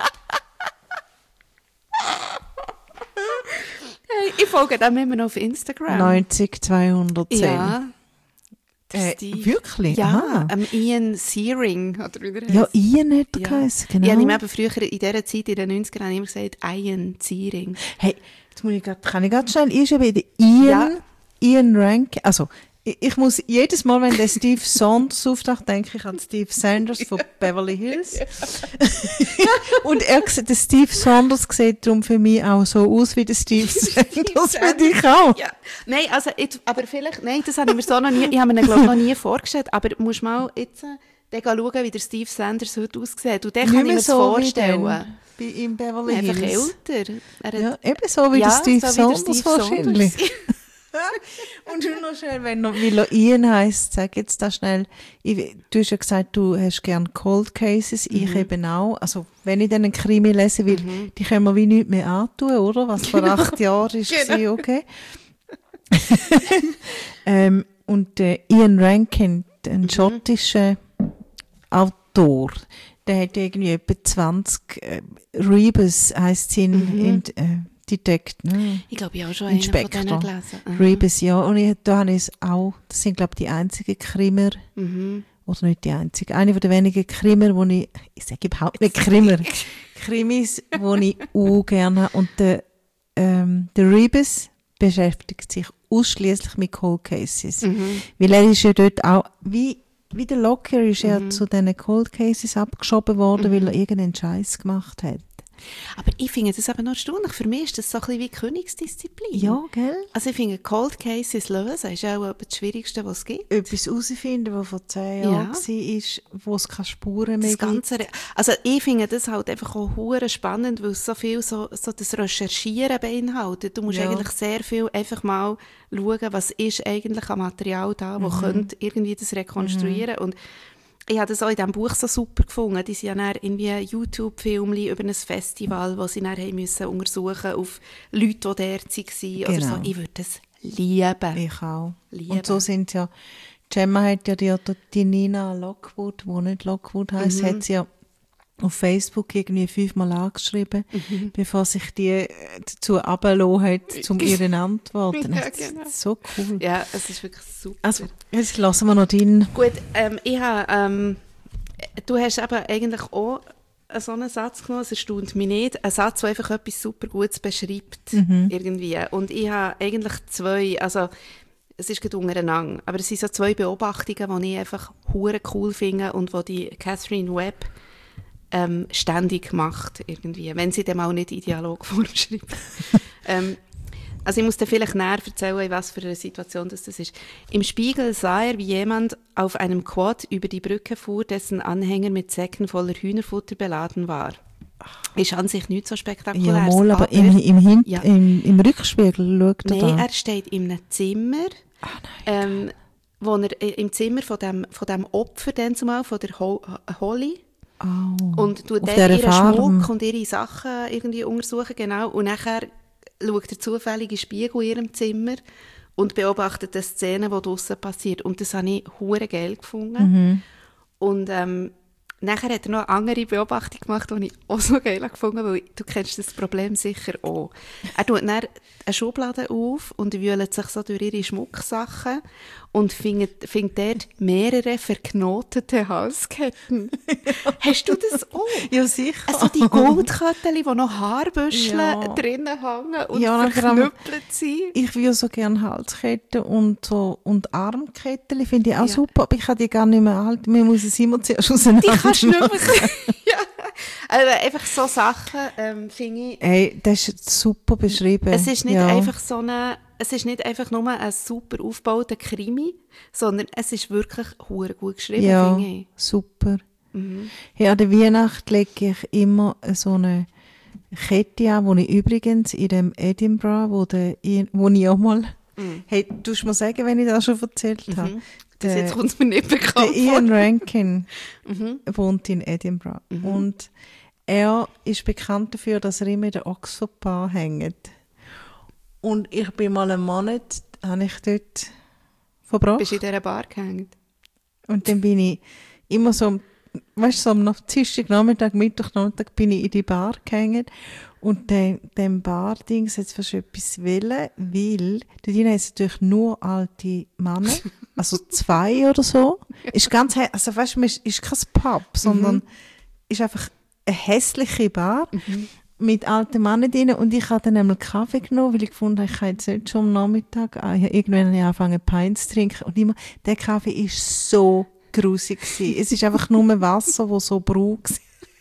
Hey, ich folge dem immer noch auf Instagram. 90210. Ja. Wirklich? Ja, Ian Searing, oder wie der heisst. Ja, Ian hat er geheißen, genau. Ich habe ihm eben früher in dieser Zeit, in den 90ern, immer gesagt, Ian Searing. Hey, jetzt kann ich ganz schnell einschreiben, Ian Rank, also ich muss jedes Mal, wenn der Steve Saunders auftaucht, denke ich an Steve Sanders von Beverly Hills. Und der Steve Saunders sieht darum für mich auch so aus wie der Steve Sanders für dich auch. Ja. Nein, also, aber vielleicht, nein, das habe ich mir so noch nie, ich habe mir glaube noch nie vorgestellt, aber du musst mal jetzt dann schauen, wie der Steve Sanders heute aussieht. Und dann kann ich mir das vorstellen. Bei ihm Beverly Hills. Einfach älter. Ja, eben so wie der Steve Saunders wahrscheinlich. Und nur noch schnell, weil er Ian heisst, sag jetzt da schnell, du hast ja gesagt, du hast gerne Cold Cases, ich eben auch. Also wenn ich dann einen Krimi lesen will, die können wir wie nichts mehr antun, oder? Was vor 8 Jahren ist, war okay. Und Ian Rankin, ein schottischer Autor, der hat irgendwie etwa 20 Rebus heisst sie in Detective, ne? Ich glaube, ich habe auch schon einen von denen gelesen. Rebus, ja. Und da habe ich es auch, das sind, glaube ich, die einzigen Krimer, oder nicht die einzigen, eine von den wenigen Krimer, wo ich sage überhaupt nicht Krimer, Krimis, die ich auch gerne habe. Und der Rebus beschäftigt sich ausschließlich mit Cold Cases. Weil er ist ja dort auch, wie der Lockyer ist er zu diesen Cold Cases abgeschoben worden, weil er irgendeinen Scheiß gemacht hat. Aber ich finde das aber noch erstaunlich. Für mich ist das so ein bisschen wie Königsdisziplin. Ja, gell? Also ich finde, Cold Cases lösen ist auch das Schwierigste, was es gibt. Etwas herausfinden, was vor 10 Jahren war, wo es keine Spuren mehr gibt. Also ich finde das halt einfach auch hure spannend, weil es so viel so das Recherchieren beinhaltet. Du musst eigentlich sehr viel einfach mal schauen, was ist eigentlich an Material da, wo könnte irgendwie das rekonstruieren. Und ich habe das auch in diesem Buch so super gefunden. Die sind ja dann irgendwie YouTube-Filme über ein Festival, wo sie dann haben müssen untersuchen auf Leute, die dort waren oder so. Ich würde das lieben. Ich auch. Und so sind ja, Gemma hat ja die Nina Lockwood, die nicht Lockwood heisst, hat sie ja auf Facebook irgendwie 5-mal angeschrieben, bevor sich die dazu runtergelassen hat, um ihren Antworten. Ja, genau. Das ist so cool. Ja, es ist wirklich super. Also, jetzt lassen wir noch deinen. Gut, ich habe, du hast eben eigentlich auch so einen Satz genommen, es erstaunt mich nicht, ein Satz, der einfach etwas super Gutes beschreibt, irgendwie. Und ich habe eigentlich 2, also es ist gerade untereinander, aber es sind so 2 Beobachtungen, die ich einfach hure cool finde und die Catherine Webb ständig macht, irgendwie, wenn sie dem auch nicht in Dialogform schreibt. Also ich muss dir vielleicht näher erzählen, in was für eine Situation das ist. Im Spiegel sah er, wie jemand auf einem Quad über die Brücke fuhr, dessen Anhänger mit Säcken voller Hühnerfutter beladen war. Ist an sich nicht so spektakulär. Ja, mal, aber im Rückspiegel schaut er da. Nein, er steht in einem Zimmer, wo er im Zimmer von dem Opfer, dann zumal, von der Holly, und tut dort ihren Schmuck und ihre Sachen irgendwie untersuchen, genau, und nachher schaut er zufällig in den Spiegel in ihrem Zimmer und beobachtet die Szene, die draussen passiert. Und das habe ich hure geil gefunden. Und nachher hat er noch eine andere Beobachtung gemacht, die ich auch so geil gefunden habe, weil du kennst das Problem sicher auch. Er tut dann eine Schublade auf und wühlt sich so durch ihre Schmucksachen und findet dort mehrere verknotete Halsketten. Hast du das auch? Ja, sicher. Also die Goldkettchen, die noch Haarbüscheln drinnen hängen und verknüppelt sind. Ich will so gerne Halsketten und Armketten, finde ich auch super, aber ich kann die gar nicht mehr halten. Man muss es immer zuerst auseinander. Die kannst du nicht mehr. Ja. Also einfach so Sachen, finde ich. Hey, das ist super beschrieben. Es ist nicht einfach so es ist nicht einfach nur ein super aufgebauter Krimi, sondern es ist wirklich hure gut geschrieben, finde ich. Ja, super. Ja, an der Weihnacht lege ich immer so eine Kette an, die ich übrigens in dem Edinburgh, wo ich auch mal... Hey, tust du mir sagen, wenn ich das schon erzählt habe? Jetzt kommt es mir nicht bekannt vor. Ian Rankin wohnt in Edinburgh. Und er ist bekannt dafür, dass er immer in der Oxford Bar hängt. Und ich bin mal einen Monat, habe ich dort verbracht. Bist du in dieser Bar gehängt? Und dann bin ich immer so, weißt du, so am Dienstagnachmittag, Mittwochnachmittag bin ich in die Bar gehängt. Und dem Bar-Dings hat es fast etwas wollen, weil dort hinein ist natürlich nur alte Männer, also 2 oder so. Ist ganz, also weißt du, ist kein Pub, sondern ist einfach eine hässliche Bar mit alten Männern drin. Und ich habe dann einmal Kaffee genommen, weil ich gefunden habe, ich kann jetzt nicht schon am Nachmittag, irgendwann habe ich angefangen, Pints zu trinken. Und immer, der Kaffee war so grusig gewesen. Es ist einfach nur Wasser, das so braun war.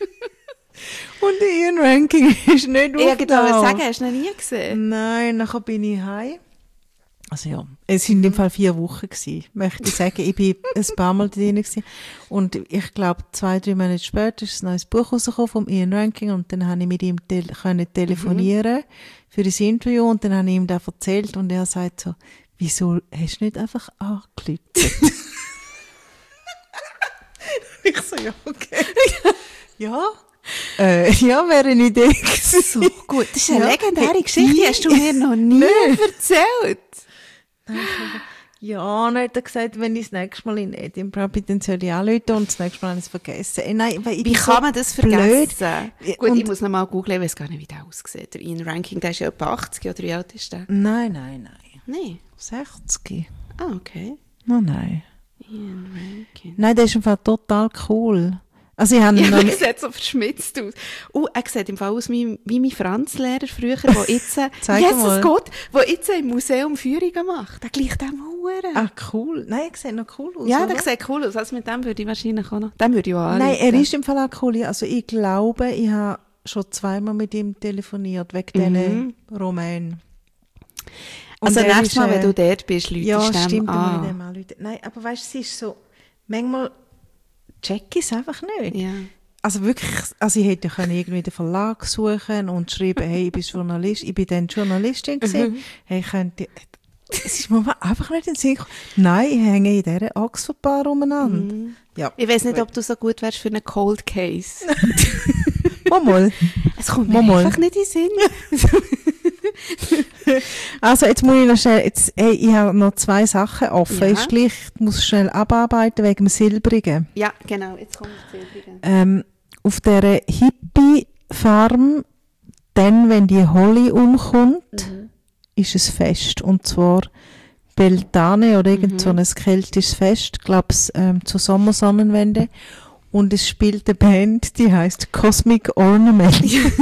Und Ian Rankin ist nicht aufgetaucht. Ich wollte sagen, hast du noch nie gesehen? Nein, nachher bin ich heim. Also ja, es waren in dem Fall 4 Wochen gewesen, möchte ich sagen. Ich bin ein paar Mal drin gewesen. Und ich glaube, 2-3 Monate später ist ein neues Buch rausgekommen von Ian Rankin und dann habe ich mit ihm telefonieren für das Interview und dann habe ich ihm das erzählt und er sagt so, wieso hast du nicht einfach angerufen? Ich so, ja, okay. Ja. Ja, wäre eine Idee gewesen. So gut, das ist eine legendäre Geschichte, die hast du mir noch nie erzählt. Ja, dann hat er gesagt, wenn ich das nächste Mal in Edinburgh bin, dann soll ich anrufen und das nächste Mal habe ich es vergessen. Nein, weil wie kann man das vergessen? Blöd. Gut, ich muss noch mal googeln, ich weiß gar nicht, wie der aussieht. Der Ian Rankin, der ist ja etwa 80 oder wie alt ist der? Nein. Nein. 60. Ah, okay. Oh, nein. Ian Rankin. Nein, der ist im Fall total cool. Also ich habe ja, er sieht so verschmitzt aus. Er sieht im Fall aus wie mein Franzlehrer früher, der jetzt, Jesus Gott, der jetzt im Museum Führungen macht. Der gleicht dem Huren. Ah, cool. Nein, er sieht noch cool aus. Ja, oder? der sieht cool aus. Also mit dem würde ich wahrscheinlich auch noch, dem würde ich auch anrufen. Nein, er ist im Fall auch cool. Also ich glaube, ich habe schon 2-mal mit ihm telefoniert, wegen diesen Romanen. Also nächstes Mal, wenn du dort bist, läutest ja, du dem stimmt, an. Dem anrufen. Nein, aber weißt du, es ist so, manchmal check ich es einfach nicht. Ja. Also wirklich, also ich hätte ja irgendwie den Verlag suchen und schreiben, hey, ich bin Journalist, ich bin dann Journalistin gewesen. Hey, es ist mir einfach nicht in den Sinn gekommen. Nein, ich hänge in dieser Oxford Bar umeinander. Ja. Ich weiss nicht, ob du so gut wärst für einen Cold Case. Mal. Es kommt mir einfach nicht in den Sinn. Also jetzt muss ich noch schnell, ich habe noch 2 Sachen offen. Ja. Ist gleich, ich muss schnell abarbeiten wegen dem Silbrigen. Ja, genau, jetzt kommt das Silbrige. Auf dieser Hippie-Farm, dann, wenn die Holly umkommt, ist es Fest. Und zwar Beltane oder irgend so ein keltisches Fest, glaube ich, zur Sommersonnenwende. Und es spielt eine Band, die heisst Cosmic Ornament.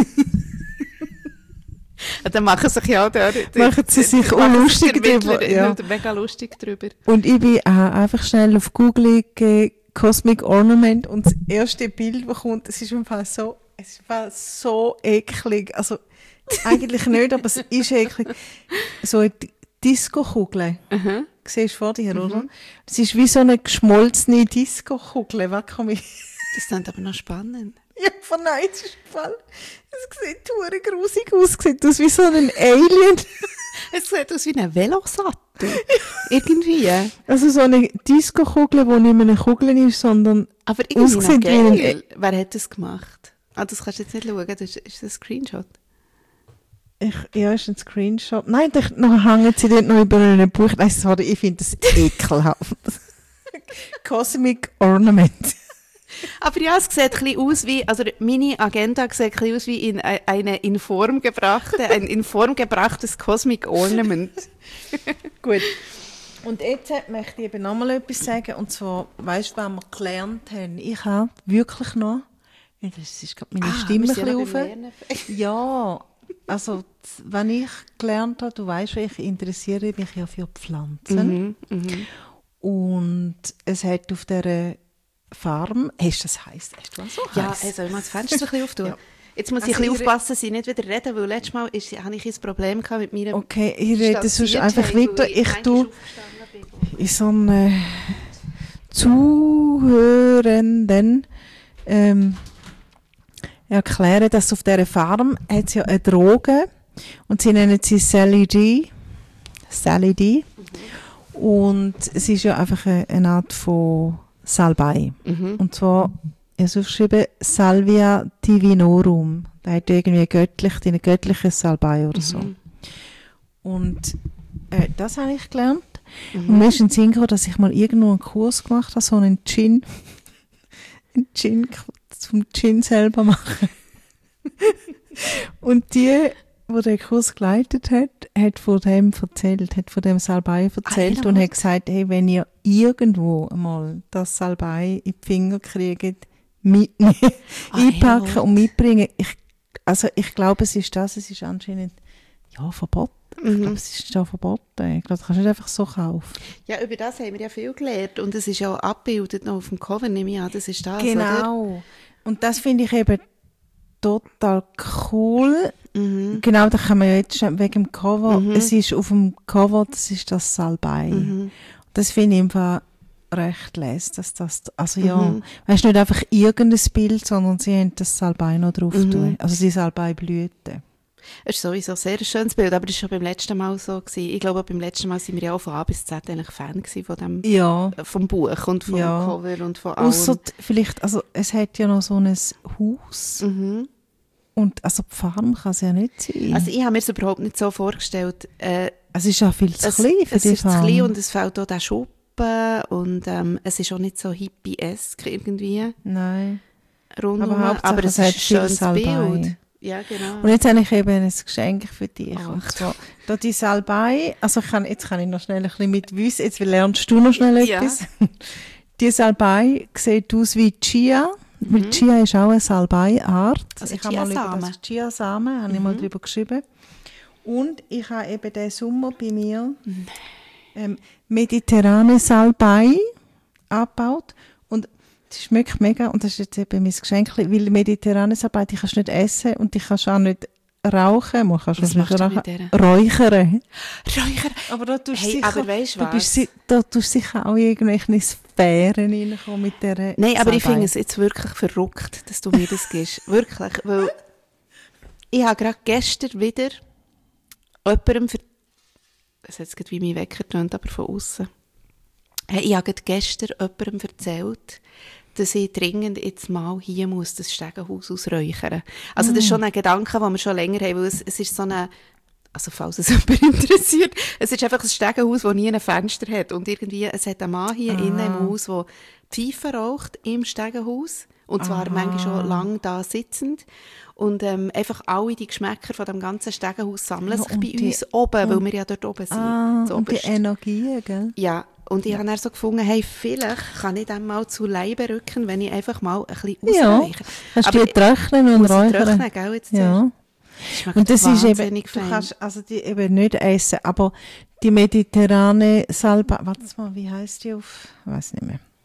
Dann machen sich ja machen sie sich auch lustig drüber. Ja. Mega lustig drüber. Und ich bin einfach schnell auf Google Cosmic Ornament und das erste Bild, das kommt, es ist einfach so eklig. Also, eigentlich nicht, aber es ist eklig. So eine Disco-Kugel. Siehst du vor dir, oder? Es ist wie so eine geschmolzene Disco-Kugel. Das klingt aber noch spannend. Ja, von nein, es ist voll. Es sieht hure grusig aus. Es sieht aus wie so ein Alien. Es sieht aus wie ein Velosattel. Irgendwie. Also so eine Disco-Kugel, die nicht mehr eine Kugel ist, sondern aber irgendwie noch geil. Geil. Wer hat das gemacht? Das kannst du jetzt nicht schauen. Das ist ein Screenshot. Ja, ist ein Screenshot. Nein, dann hängen sie dort noch über ein Buch. Nein, sorry, ich finde das ekelhaft. Cosmic Ornament. Aber ja, es sieht ein bisschen aus wie, also meine Agenda sieht ein bisschen aus wie ein in Form gebrachtes Cosmic Ornament. Gut. Und jetzt möchte ich eben nochmal etwas sagen. Und zwar, weißt du, was wir gelernt haben? Ich habe wirklich noch, das ist gerade meine Stimme ein bisschen auf. Ja, also, wenn ich gelernt habe, du weißt, ich interessiere mich ja für Pflanzen. Und es hat auf dieser Farm, hast du das heisst? Hast du was so heiß? Ja, also ich muss das Fenster ein bisschen auftun. Ja. Jetzt muss ich ein bisschen aufpassen, dass ich nicht wieder reden, weil letztes Mal hatte ich ein Problem mit meiner Okay, ich rede sonst einfach weiter. Ich tue in so einem Zuhörenden erklären, dass auf dieser Farm hat es ja eine Droge und sie nennen sie Sally D. Und es ist ja einfach eine Art von Salbei. Und zwar, ich habe aufgeschrieben, Salvia divinorum. Da hat irgendwie eine göttliche Salbei oder so. Und das habe ich gelernt. Und mir ist in den Sinn gekommen, dass ich mal irgendwo einen Kurs gemacht habe, so einen Gin zum Gin selber machen. Und die den Kurs geleitet hat von dem erzählt, hat von dem Salbei erzählt und hat gesagt, hey, wenn ihr irgendwo einmal das Salbei in die Finger kriegt, mitnehmen, einpacken und mitbringen. Ich glaube, es ist anscheinend verboten. Ich glaube, es ist da verboten. Ich glaube, das kannst du nicht einfach so kaufen. Ja, über das haben wir ja viel gelernt und es ist ja abgebildet noch auf dem Cover, nehme ich an, das ist das, genau. Oder? Und das finde ich eben total cool. Genau, da kann man ja jetzt wegen dem Cover, es ist auf dem Cover, das ist das Salbei. Das finde ich einfach recht lässig, dass das, also ja, weißt du, nicht einfach irgendein Bild, sondern sie haben das Salbei noch drauf tun. Also die Salbeiblüten. Es ist sowieso ein sehr schönes Bild, aber das war schon beim letzten Mal so gewesen. Ich glaube, beim letzten Mal waren wir ja auch von A bis Z eigentlich Fan von dem, vom Buch und vom Cover und von allem. Ausser vielleicht, also es hat ja noch so ein Haus. Und also die Farm kann es ja nicht sein. Also ich habe mir es überhaupt nicht so vorgestellt. Es ist ja viel zu klein für die Farm. Es ist zu klein und es fehlt auch der Schuppen und es ist auch nicht so hippie-esque irgendwie. Nein. Rundum. Aber es ist ein schönes Bild. Ja, genau. Und jetzt habe ich eben ein Geschenk für dich. Und zwar, da die Salbei, also jetzt kann ich noch schnell ein bisschen mit Wissen, jetzt lernst du noch schnell etwas. Die Salbei sieht aus wie Chia. Weil Chia ist auch eine Salbeiart. Also ich habe mal über das Chia-Samen, habe ich mal drüber geschrieben. Und ich habe eben diesen Sommer bei mir mediterrane Salbei angebaut. Und das schmeckt mega. Und das ist jetzt eben mein Geschenk, weil mediterrane Salbei, die kannst du nicht essen und die kannst du auch nicht rauchen. Man kann was machst du mit der? Räuchern. Aber da tust du aber weißt du, da tust sicher auch irgendwelche Sphären reinkommen mit dieser Nein, aber ich finde es jetzt wirklich verrückt, dass du mir das gibst. Wirklich, weil ich habe gerade gestern wieder jemandem es hat jetzt wie mein Wecker getönt, aber von außen. Ich habe gestern jemandem erzählt, dass ich dringend jetzt mal hier muss das Stegenhaus ausräuchern. Also das ist schon ein Gedanke, den wir schon länger haben, weil es ist so eine, also falls es jemand interessiert, es ist einfach ein Stegenhaus, das nie ein Fenster hat und irgendwie, es hat einen Mann hier innen im Haus, der Pfeife raucht im Stegenhaus und zwar manchmal schon lange da sitzend und einfach alle die Geschmäcker von dem ganzen Stegenhaus sammeln sich bei uns oben, weil wir ja dort oben sind. Und die Energie, gell? Ja. Und ich habe dann so gefunden, hey, vielleicht kann ich dem mal zu Leibe rücken, wenn ich einfach mal ein bisschen ausreiche. Ja, kannst du trocknen und räuchern. Gell, jetzt ja. Und das ist eben, du kannst also die eben nicht essen, aber die mediterrane Salbei, warte mal, wie heisst die auf, ich weiss nicht mehr.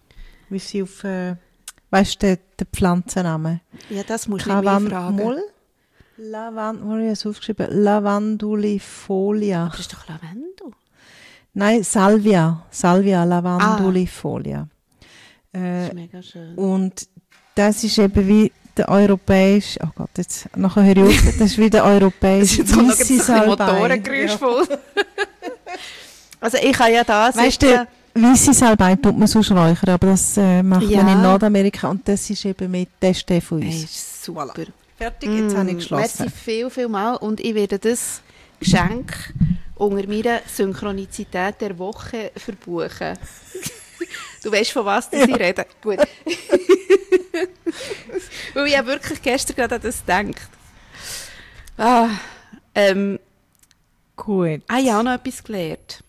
wie sie auf, weißt du, den Pflanzennamen? Ja, das musst du nicht mehr fragen. Wo habe ich das aufgeschrieben? Lavandulifolia. Aber das ist doch Lavendel. Nein, Salvia Lavandulifolia. Das ist mega schön. Und das ist eben wie der europäische, oh Gott, jetzt, nachher höre ich auf, das ist wie der europäische weisse Salbei. Motorengeräusch voll. Also ich kann ja das... Weißt du, weisse Salbei tut man sonst räuchern, aber das macht man in Nordamerika und das ist eben mit Teste von uns. Hey, super. Voilà. Fertig, jetzt habe ich geschlossen. Merci viel mal und ich werde das Geschenk unter meiner Synchronizität der Woche verbuchen. Du weißt, von was ich rede. Gut. Weil ich ja wirklich gestern gerade an das gedacht. Gut. Ich habe noch etwas gelernt.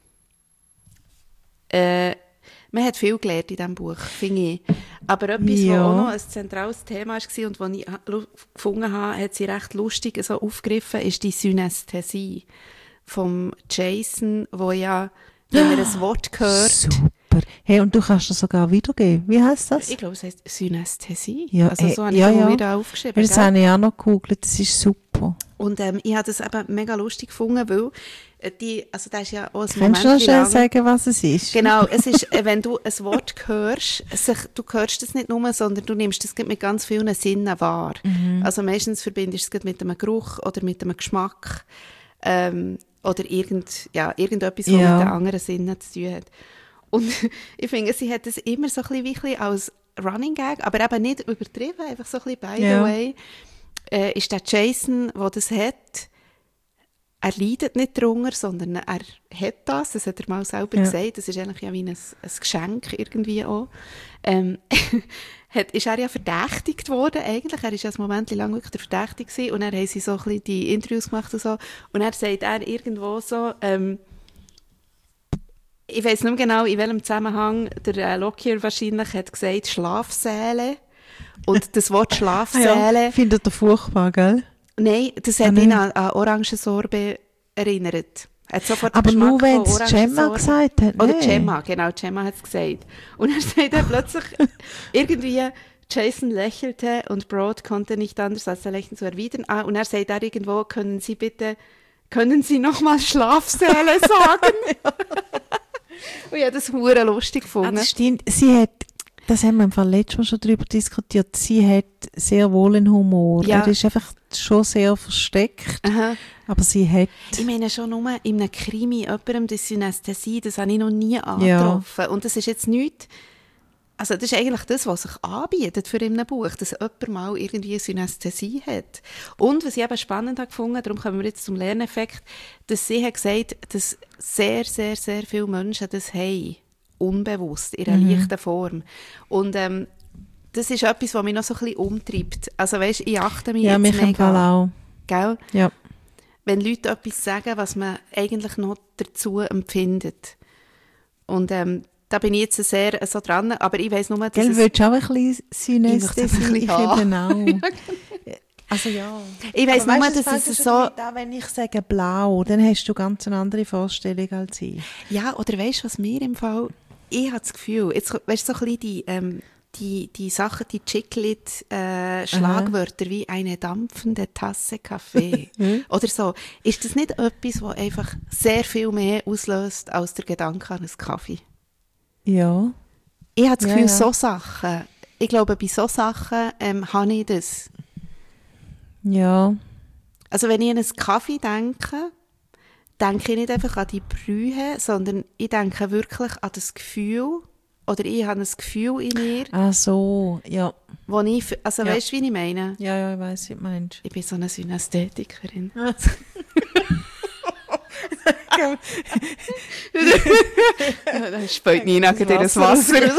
Man hat viel gelernt in diesem Buch, finde ich. Aber etwas, was auch noch ein zentrales Thema war und was ich gefunden habe, hat sie recht lustig so aufgegriffen, ist die Synästhesie vom Jason, wo ja, wenn er ein Wort hört... Super. Hey, und du kannst das sogar wiedergeben. Wie heisst das? Ich glaube, es heisst Synästhesie. Ja, also so habe ich es wieder aufgeschrieben. Das habe ich auch noch gegoogelt, das ist super. Und ich habe das eben mega lustig gefunden, weil also das ist ja auch ein Kannst du noch schnell sagen, was es ist? Genau, es ist, wenn du ein Wort hörst, du hörst das nicht nur, sondern du nimmst das mit ganz vielen Sinnen wahr. Mhm. Also meistens verbindest du es mit einem Geruch oder mit einem Geschmack oder irgendetwas, was mit den anderen Sinnen zu tun hat. Und ich finde, sie hat das immer so ein bisschen als Running Gag, aber eben nicht übertrieben, einfach so ein bisschen by the way. Ist der Jason, der das hat, er leidet nicht darunter, sondern er hat das hat er mal selber gesagt, das ist eigentlich ja wie ein Geschenk irgendwie auch. Ist er ja verdächtigt worden eigentlich, er ist ja ein Moment lang wirklich der Verdächtige gewesen und dann haben sie so ein bisschen die Interviews gemacht und so und dann sagt er irgendwo so, ich weiss nicht mehr genau, in welchem Zusammenhang der Lockyer wahrscheinlich hat gesagt, Schlafsäle. Und das Wort Schlafsäle... Ja, findet er furchtbar, gell? Nein, das hat ihn an Orangensorbe erinnert. Aber nur wenn es Gemma gesagt hat. Oder Gemma, genau, Gemma hat es gesagt. Und er sagt dann plötzlich irgendwie, Jason lächelte und Broad konnte nicht anders als sein Lächeln zu erwidern. Und er sagt da irgendwo, können Sie nochmal Schlafsäle sagen? Und ich habe das hure lustig gefunden. Das stimmt. Das haben wir im Fall letztes Mal schon darüber diskutiert, sie hat sehr wohl einen Humor. Ja. Er ist einfach schon sehr versteckt, aber sie hat... Ich meine schon nur in einem Krimi jemandem die Synästhesie, das habe ich noch nie angetroffen. Ja. Und das ist jetzt nichts... Also das ist eigentlich das, was sich anbietet für in einem Buch, dass jemand mal irgendwie Synästhesie hat. Und was ich eben spannend habe gefunden, darum kommen wir jetzt zum Lerneffekt, dass sie hat gesagt, dass sehr, sehr, sehr viele Menschen das haben, unbewusst, in einer leichten Form. Und das ist etwas, was mich noch so ein bisschen umtreibt. Also weisst, ich achte mich jetzt mega. Ja, mich im Fall auch. Gell? Ja. Wenn Leute etwas sagen, was man eigentlich noch dazu empfindet. Und da bin ich jetzt sehr so dran, aber ich weiss nur, dass Gell, willst du auch ein bisschen Synästhesie? Ich eben auch. Also ja. Ich weiss nur, dass es so... Auch wenn ich sage blau, dann hast du ganz eine andere Vorstellung als ich. Ja, oder weisst du, was mir im Fall... Ich habe das Gefühl, jetzt weisst du so ein bisschen die Sachen, die Chiclet-Schlagwörter wie eine dampfende Tasse Kaffee oder so. Ist das nicht etwas, was einfach sehr viel mehr auslöst als der Gedanke an einen Kaffee? Ja. Ich habe das Gefühl, so Sachen, ich glaube, bei so Sachen habe ich das. Ja. Also wenn ich an einen Kaffee denke ich nicht einfach an die Brühe, sondern ich denke wirklich an das Gefühl, oder ich habe ein Gefühl in mir. Ach so, ja. Wo ich, also weißt du, wie ich meine? Ja, ich weiss, wie du meinst. Ich bin so eine Synästhetikerin. Dann spült Nina in das Wasser.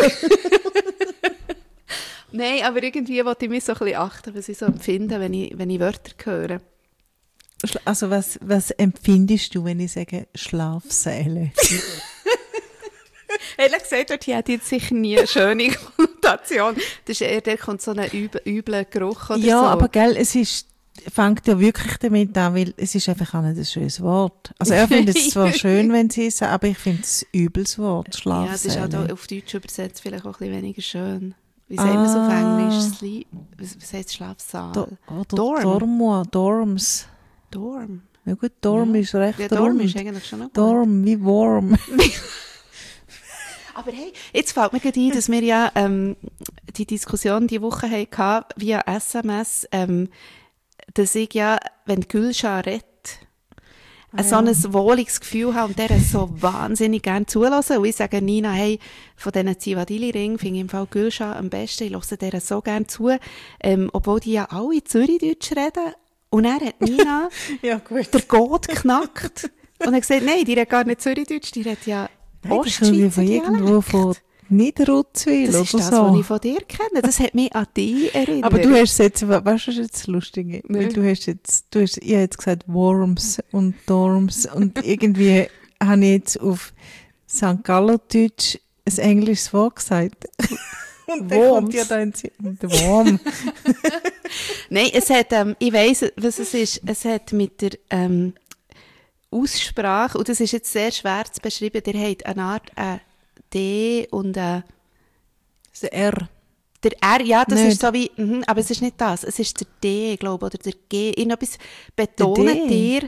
Nein, aber irgendwie wollte ich mich so ein bisschen achten, was ich so empfinde, wenn ich Wörter höre. Also was empfindest du, wenn ich sage Schlafsäle? Ehrlich gesagt, dort hätte ich jetzt sicher nie eine schöne Konnotation. Das ist eher, der kommt so ein übler Geruch oder so. Ja, aber gell, es ist fängt ja wirklich damit an, weil es ist einfach auch nicht ein schönes Wort. Also er findet es zwar schön, wenn sie es sagen, aber ich finde es ein übles Wort, Schlafsäle. Ja, es ist halt auch auf Deutsch übersetzt vielleicht auch ein bisschen weniger schön. Wie sagt man es auf Englisch? Was heisst Schlafsaal? Dorms. Dorm. Ja gut, Dorm ist recht Ja, Dorm rund. ist eigentlich schon noch gut. Dorm, wie warm. Aber hey, jetzt fällt mir gerade ein, dass wir ja die Diskussion diese Woche hatten, via SMS, dass ich ja, wenn Gülşah redet, so ein wohliges Gefühl habe und der so wahnsinnig gerne zulassen. Und ich sage Nina, hey, von diesen Zivadili-Ringen finde ich im Fall Gülşah am besten. Ich höre der so gerne zu, obwohl die ja alle Zürichdeutsch reden. Und er hat Nina Ja, gut. der Gott geknackt und hat gesagt, nein, die redet gar nicht Zürichdeutsch, die redet ja Ostschweizer von irgendwo von Niederutzwil oder das ist so. das, was ich von dir kenne. Das hat mich an dich erinnert. Aber du hast jetzt, weißt du, was ist jetzt lustig? Nee. Weil ich habe jetzt gesagt Worms und Dorms und irgendwie habe ich jetzt auf St. Gallerdeutsch ein englisches Wort gesagt. Und dann kommt ja dann der Worm. Nein, es hat, ich weiss, was es ist. Es hat mit der Aussprache, und das ist jetzt sehr schwer zu beschreiben, der hat eine Art D und Das R. der R, ja, das Nicht. ist so wie, aber es ist nicht das, es ist der D, glaube ich, oder der G. Irgendetwas betonet dir.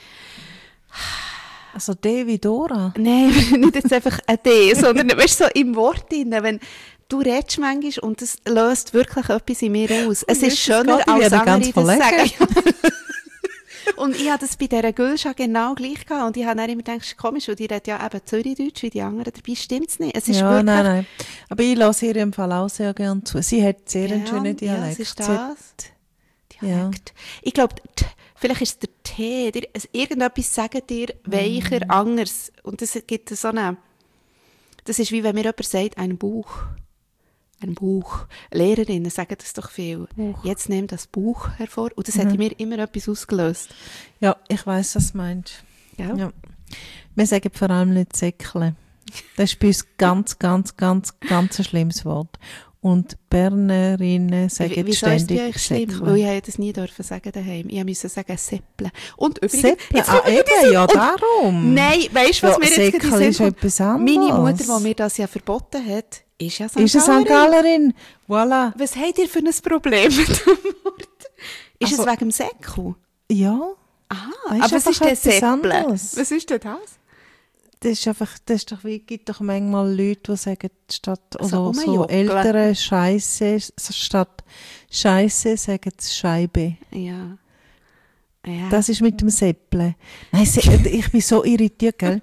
Also D wie Dora. Nein, nicht jetzt einfach ein D, sondern weißt, so im Wort drin, wenn du redest manchmal und das löst wirklich etwas in mir aus. Es ist schöner geht, ich als werde andere ganz das verlegen. sagen. Und ich habe das bei dieser Gülşah genau gleich gehabt. Und ich habe dann immer gedacht, das ist komisch, weil die redet ja eben Zürichdeutsch wie die anderen. Dabei stimmt es nicht. Es ist Ja, wirklich... nein. Aber ich lasse ihr im Fall auch sehr gerne zu. Sie hat sehr einen schönen Ja, Dialekt. es ist Sie hat- das. Dialekt. Ich glaube, vielleicht ist es der T. Irgendetwas sagt dir weicher, anders. Und das gibt so eine... Das ist wie wenn mir jemand sagt, ein Buch. Ein Buch. Lehrerinnen sagen das doch viel. Jetzt nimm das Buch hervor. Und das hat in mir immer etwas ausgelöst. Ja, ich weiss, was du meinst. Gell? Ja. Wir sagen vor allem nicht Säckle. Das ist bei uns ganz ein schlimmes Wort. Und Bernerinnen sagen Wieso ist es bei ständig euch schlimm? Säckle. Weil ich das nie dürfen sagen daheim. Ich musste sagen Säpple. Und übrigens... Säckle? jetzt Ah, kommen wir eben, ja, und- darum. Nein, weißt du, was Ja, mir jetzt Säckle gerade in den ist Sinn kommt? etwas anderes. Meine Mutter, die mir das ja verboten hat, ist ja St. Ist eine St. Gallerin. Gallerin? Voilà. Was habt ihr für ein Problem mit dem Wort? Ist Also- es wegen dem Säckel? Ja. Aha, Das ist aber was einfach ist denn etwas Säpple? anderes. Was ist denn das? Das ist doch wie, gibt doch manchmal Leute, die sagen, statt, So oder so rumjockeln. ältere Scheisse, statt Scheisse sagen sie Scheibe. Ja. Ja. Das ist mit dem Säpple. Nein, ich bin so irritiert, gell?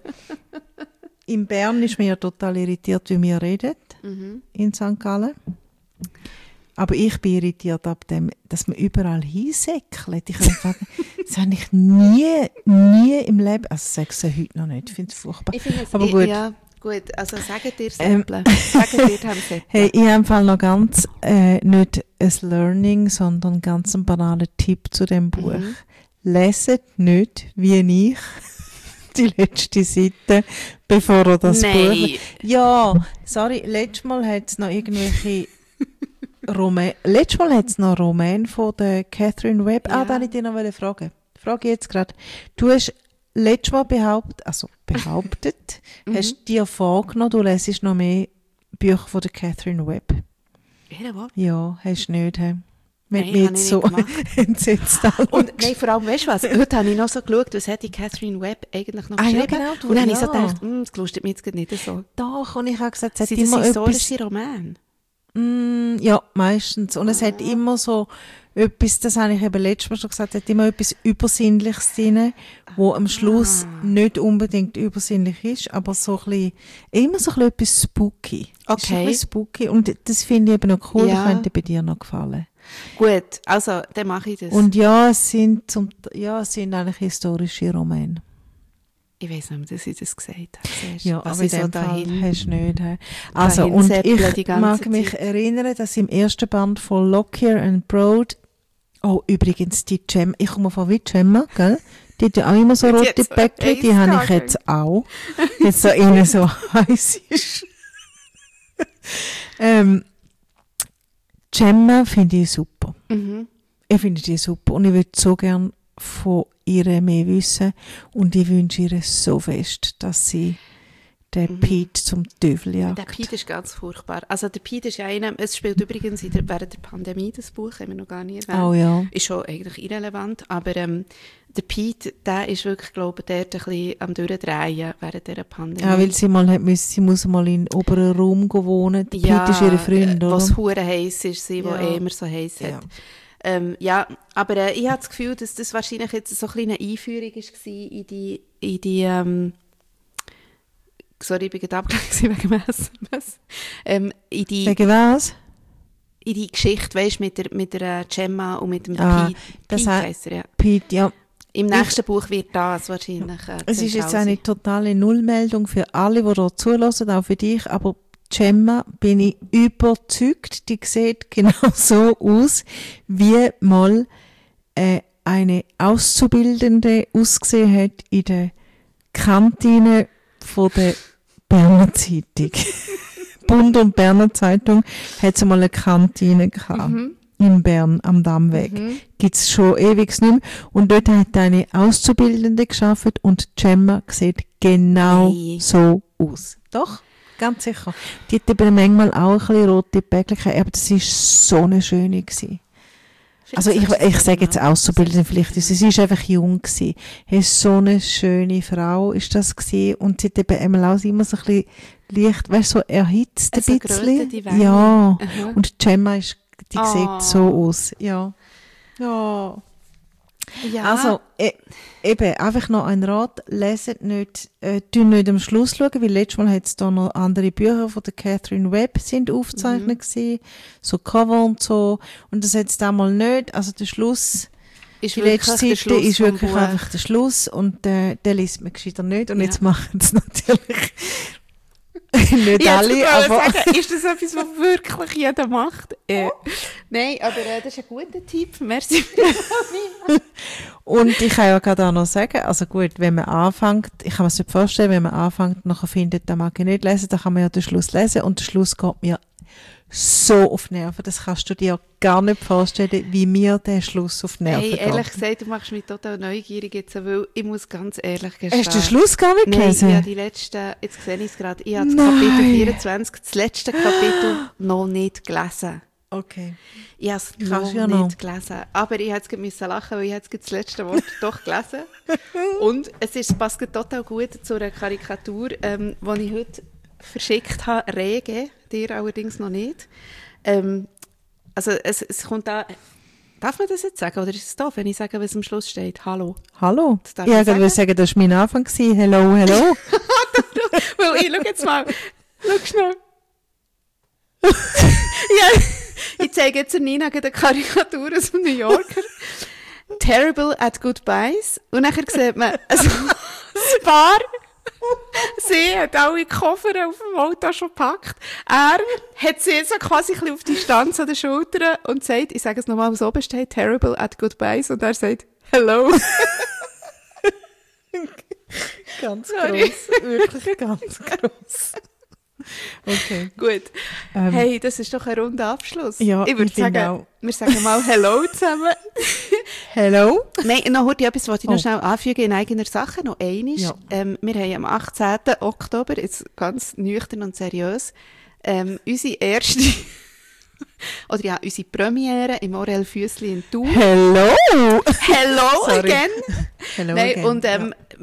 In Bern ist mir ja total irritiert, wie wir reden, in St. Gallen. Aber ich bin irritiert ab dem, dass man überall hinsäckelt. Ich kann sagen, das habe ich nie im Leben, also sage ich es heute noch nicht, ich finde es furchtbar. Ich finde es, Aber gut. Ja, gut. Also sagt ihr Säpple. Sagt ihr dem Säpple. Hey, ich habe im Fall noch ganz, nicht ein Learning, sondern ganz einen banalen Tipp zu dem Buch. Leset nicht, wie ich, die letzte Seite, bevor ihr das Nein. Buch... Ja, sorry, letztes Mal hat es noch irgendwelche letztes Mal hat es noch Roman von der Catherine Webb. Ja. Da wollte ich dich noch fragen. Frage jetzt gerade. Du hast letztes Mal behauptet, hast dir vorgenommen, du lesest noch mehr Bücher von der Catherine Webb. Ja, was? Ja, hast du nicht. He? Mit Nein, mir habe ich jetzt so nicht gemacht. entsetzt Und nein, vor allem, weißt du was? Heute habe ich noch so geschaut, was hat die Catherine Webb eigentlich noch Ah, ja, geschrieben. genau, du- und dann habe ich so ja. gedacht, das lustet mich jetzt gerade nicht so. Doch, und ich habe gesagt, es hat Sind das immer etwas... historische Romane? Ja, meistens. Und es hat immer so etwas, das habe ich eben letztes Mal schon gesagt, es hat immer etwas Übersinnliches drin, wo am Schluss nicht unbedingt übersinnlich ist, aber so ein bisschen, immer so ein bisschen etwas spooky. Es ist ein Okay. bisschen spooky. Und das finde ich eben noch cool, Ja. das könnte bei dir noch gefallen. Gut, also, dann mache ich das. Und ja, es sind eigentlich historische Romane. ich weiss nicht mehr, dass ich das gesagt habe. Siehst, Ja, was aber in ich so dem Fall dahin... hast du nicht. He? Also, dahin und säppeln die ich ganze mag mich Zeit. erinnern, dass im ersten Band von Lockyer and Broad, oh, übrigens, die Gemma, ich komme von wie Gemma, gell? Die hat ja auch immer so Die rote hat so Bäckchen, die habe ich jetzt auch. Jetzt so innen so heiß ist. Gemma finde ich super. Mhm. Ich finde die super und ich würde so gerne von ihr mehr wissen und ich wünsche ihr so fest, dass sie den Pete zum Teufel jagt. Der Pete ist ganz furchtbar. Also der Pete ist ja einer, es spielt übrigens während der Pandemie, das Buch, haben wir noch gar nicht erwähnt. Oh ja. Ist schon eigentlich irrelevant, aber der Pete, der ist wirklich, glaube ich, der ein bisschen am Durchdrehen während dieser Pandemie. Ja, weil sie muss mal in den oberen Raum wohnen. Der Pete ist ihr Freund, oder? Was hure heiß ist, sie, wo immer so heiß hat. Aber ich habe das Gefühl, dass das wahrscheinlich jetzt so eine kleine Einführung war in die sorry, ich bin gerade abgelenkt wegen dem SMS. Wegen was? In die Geschichte, weißt du, mit der Gemma und mit dem Pete. Das Pete heisst er, ja. Pete, ja. Im nächsten Buch wird das wahrscheinlich es ist jetzt eine totale Nullmeldung für alle, die hier zulassen, auch für dich, aber Gemma bin ich überzeugt, die sieht genau so aus, wie mal eine Auszubildende ausgesehen hat in der Kantine von der Berner Zeitung. Bund und Berner Zeitung hat es mal eine Kantine gehabt. In Bern am Dammweg. Gibt es schon ewig nicht mehr. Und dort hat eine Auszubildende gearbeitet und Gemma sieht genau so aus. Doch, ganz sicher. Die hat eben manchmal auch ein bisschen rote Bäckchen, aber das war so eine schöne gewesen. Also ich sage jetzt Auszubildende vielleicht, sie war einfach jung gewesen. Hey, so eine schöne Frau ist das gewesen. Und sie hat eben einmal auch immer so ein bisschen leicht, weißt du, so erhitzt ein bisschen. Ja. Und Gemma ist, die sieht so aus. Ja. Ja. Also, eben, einfach noch ein Rat, leset nicht, nicht am Schluss schauen, weil letztes Mal hat es da noch andere Bücher von der Catherine Webb sind aufgezeichnet gewesen, so Cover und so, und das hat es damals nicht, also der Schluss, ist die letzte Seite ist wirklich Buch. einfach der Schluss und den liest man gescheiter nicht und jetzt machen es natürlich nicht alle, aber... Sagen, ist das etwas, was wirklich jeder macht? Nein, aber das ist ein guter Tipp. Merci. Und ich kann ja gerade auch noch sagen, also gut, wenn man anfängt, ich kann mir das nicht vorstellen, wenn man anfängt, nachher findet, da mag ich nicht lesen, dann kann man ja den Schluss lesen und der Schluss geht mir so auf die Nerven. Das kannst du dir gar nicht vorstellen, wie mir der Schluss auf die Nerven geht. Ehrlich gesagt, du machst mich total neugierig jetzt, weil ich muss ganz ehrlich gestehen. Hast du den Schluss gar nicht gelesen? Nein, ich habe die letzten, jetzt sehe ich es gerade, ich habe das Kapitel 24, das letzte Kapitel, noch nicht gelesen. Okay. Ich habe es noch nicht gelesen. Aber ich musste lachen, weil ich jetzt das letzte Wort doch gelesen. Und es passt total gut zu einer Karikatur, die ich heute verschickt habe, rege, dir allerdings noch nicht. Also es kommt da, darf man das jetzt sagen, oder ist es doof, wenn ich sage, was am Schluss steht? Hallo. Hallo. Ich würde sagen, das war mein Anfang. Hello, hello. Weil ich schau jetzt mal, schau schnell. Ja, ich zeige jetzt Nina eine Karikatur aus dem New Yorker. Terrible at Goodbyes. Und nachher sieht man ein Paar. Sie hat alle Koffer auf dem Auto schon gepackt. Er hat sie so quasi ein bisschen auf Distanz an den Schultern und sagt, ich sage es nochmal, was oben steht, terrible at goodbyes. Und er sagt, hello. Ganz gross. Wirklich ganz gross. Okay. Gut. Hey, das ist doch ein runder Abschluss. Ja, ich würde sagen, wir sagen mal Hello zusammen. Hello. Nein, noch heute etwas, was ich noch schnell anfügen in eigener Sache, noch einmal. Ja. Wir haben am 18. Oktober, jetzt ganz nüchtern und seriös, unsere erste, oder ja, unsere Premiere im Orel Füssli in Thun. Hello! Hello again! Hello nein, again. Und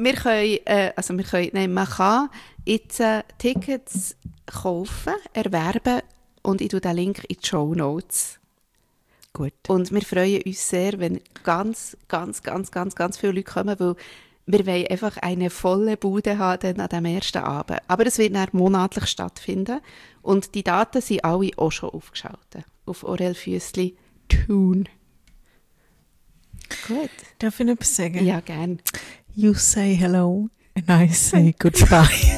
man kann jetzt Tickets kaufen, erwerben und ich tue den Link in die Shownotes. Gut. Und wir freuen uns sehr, wenn ganz viele Leute kommen, weil wir wollen einfach eine volle Bude haben an diesem ersten Abend. Aber es wird dann monatlich stattfinden und die Daten sind alle auch schon aufgeschaltet auf Orel Füssli Thun. Gut. Darf ich noch etwas sagen? Ja, gern. You say hello and I say goodbye.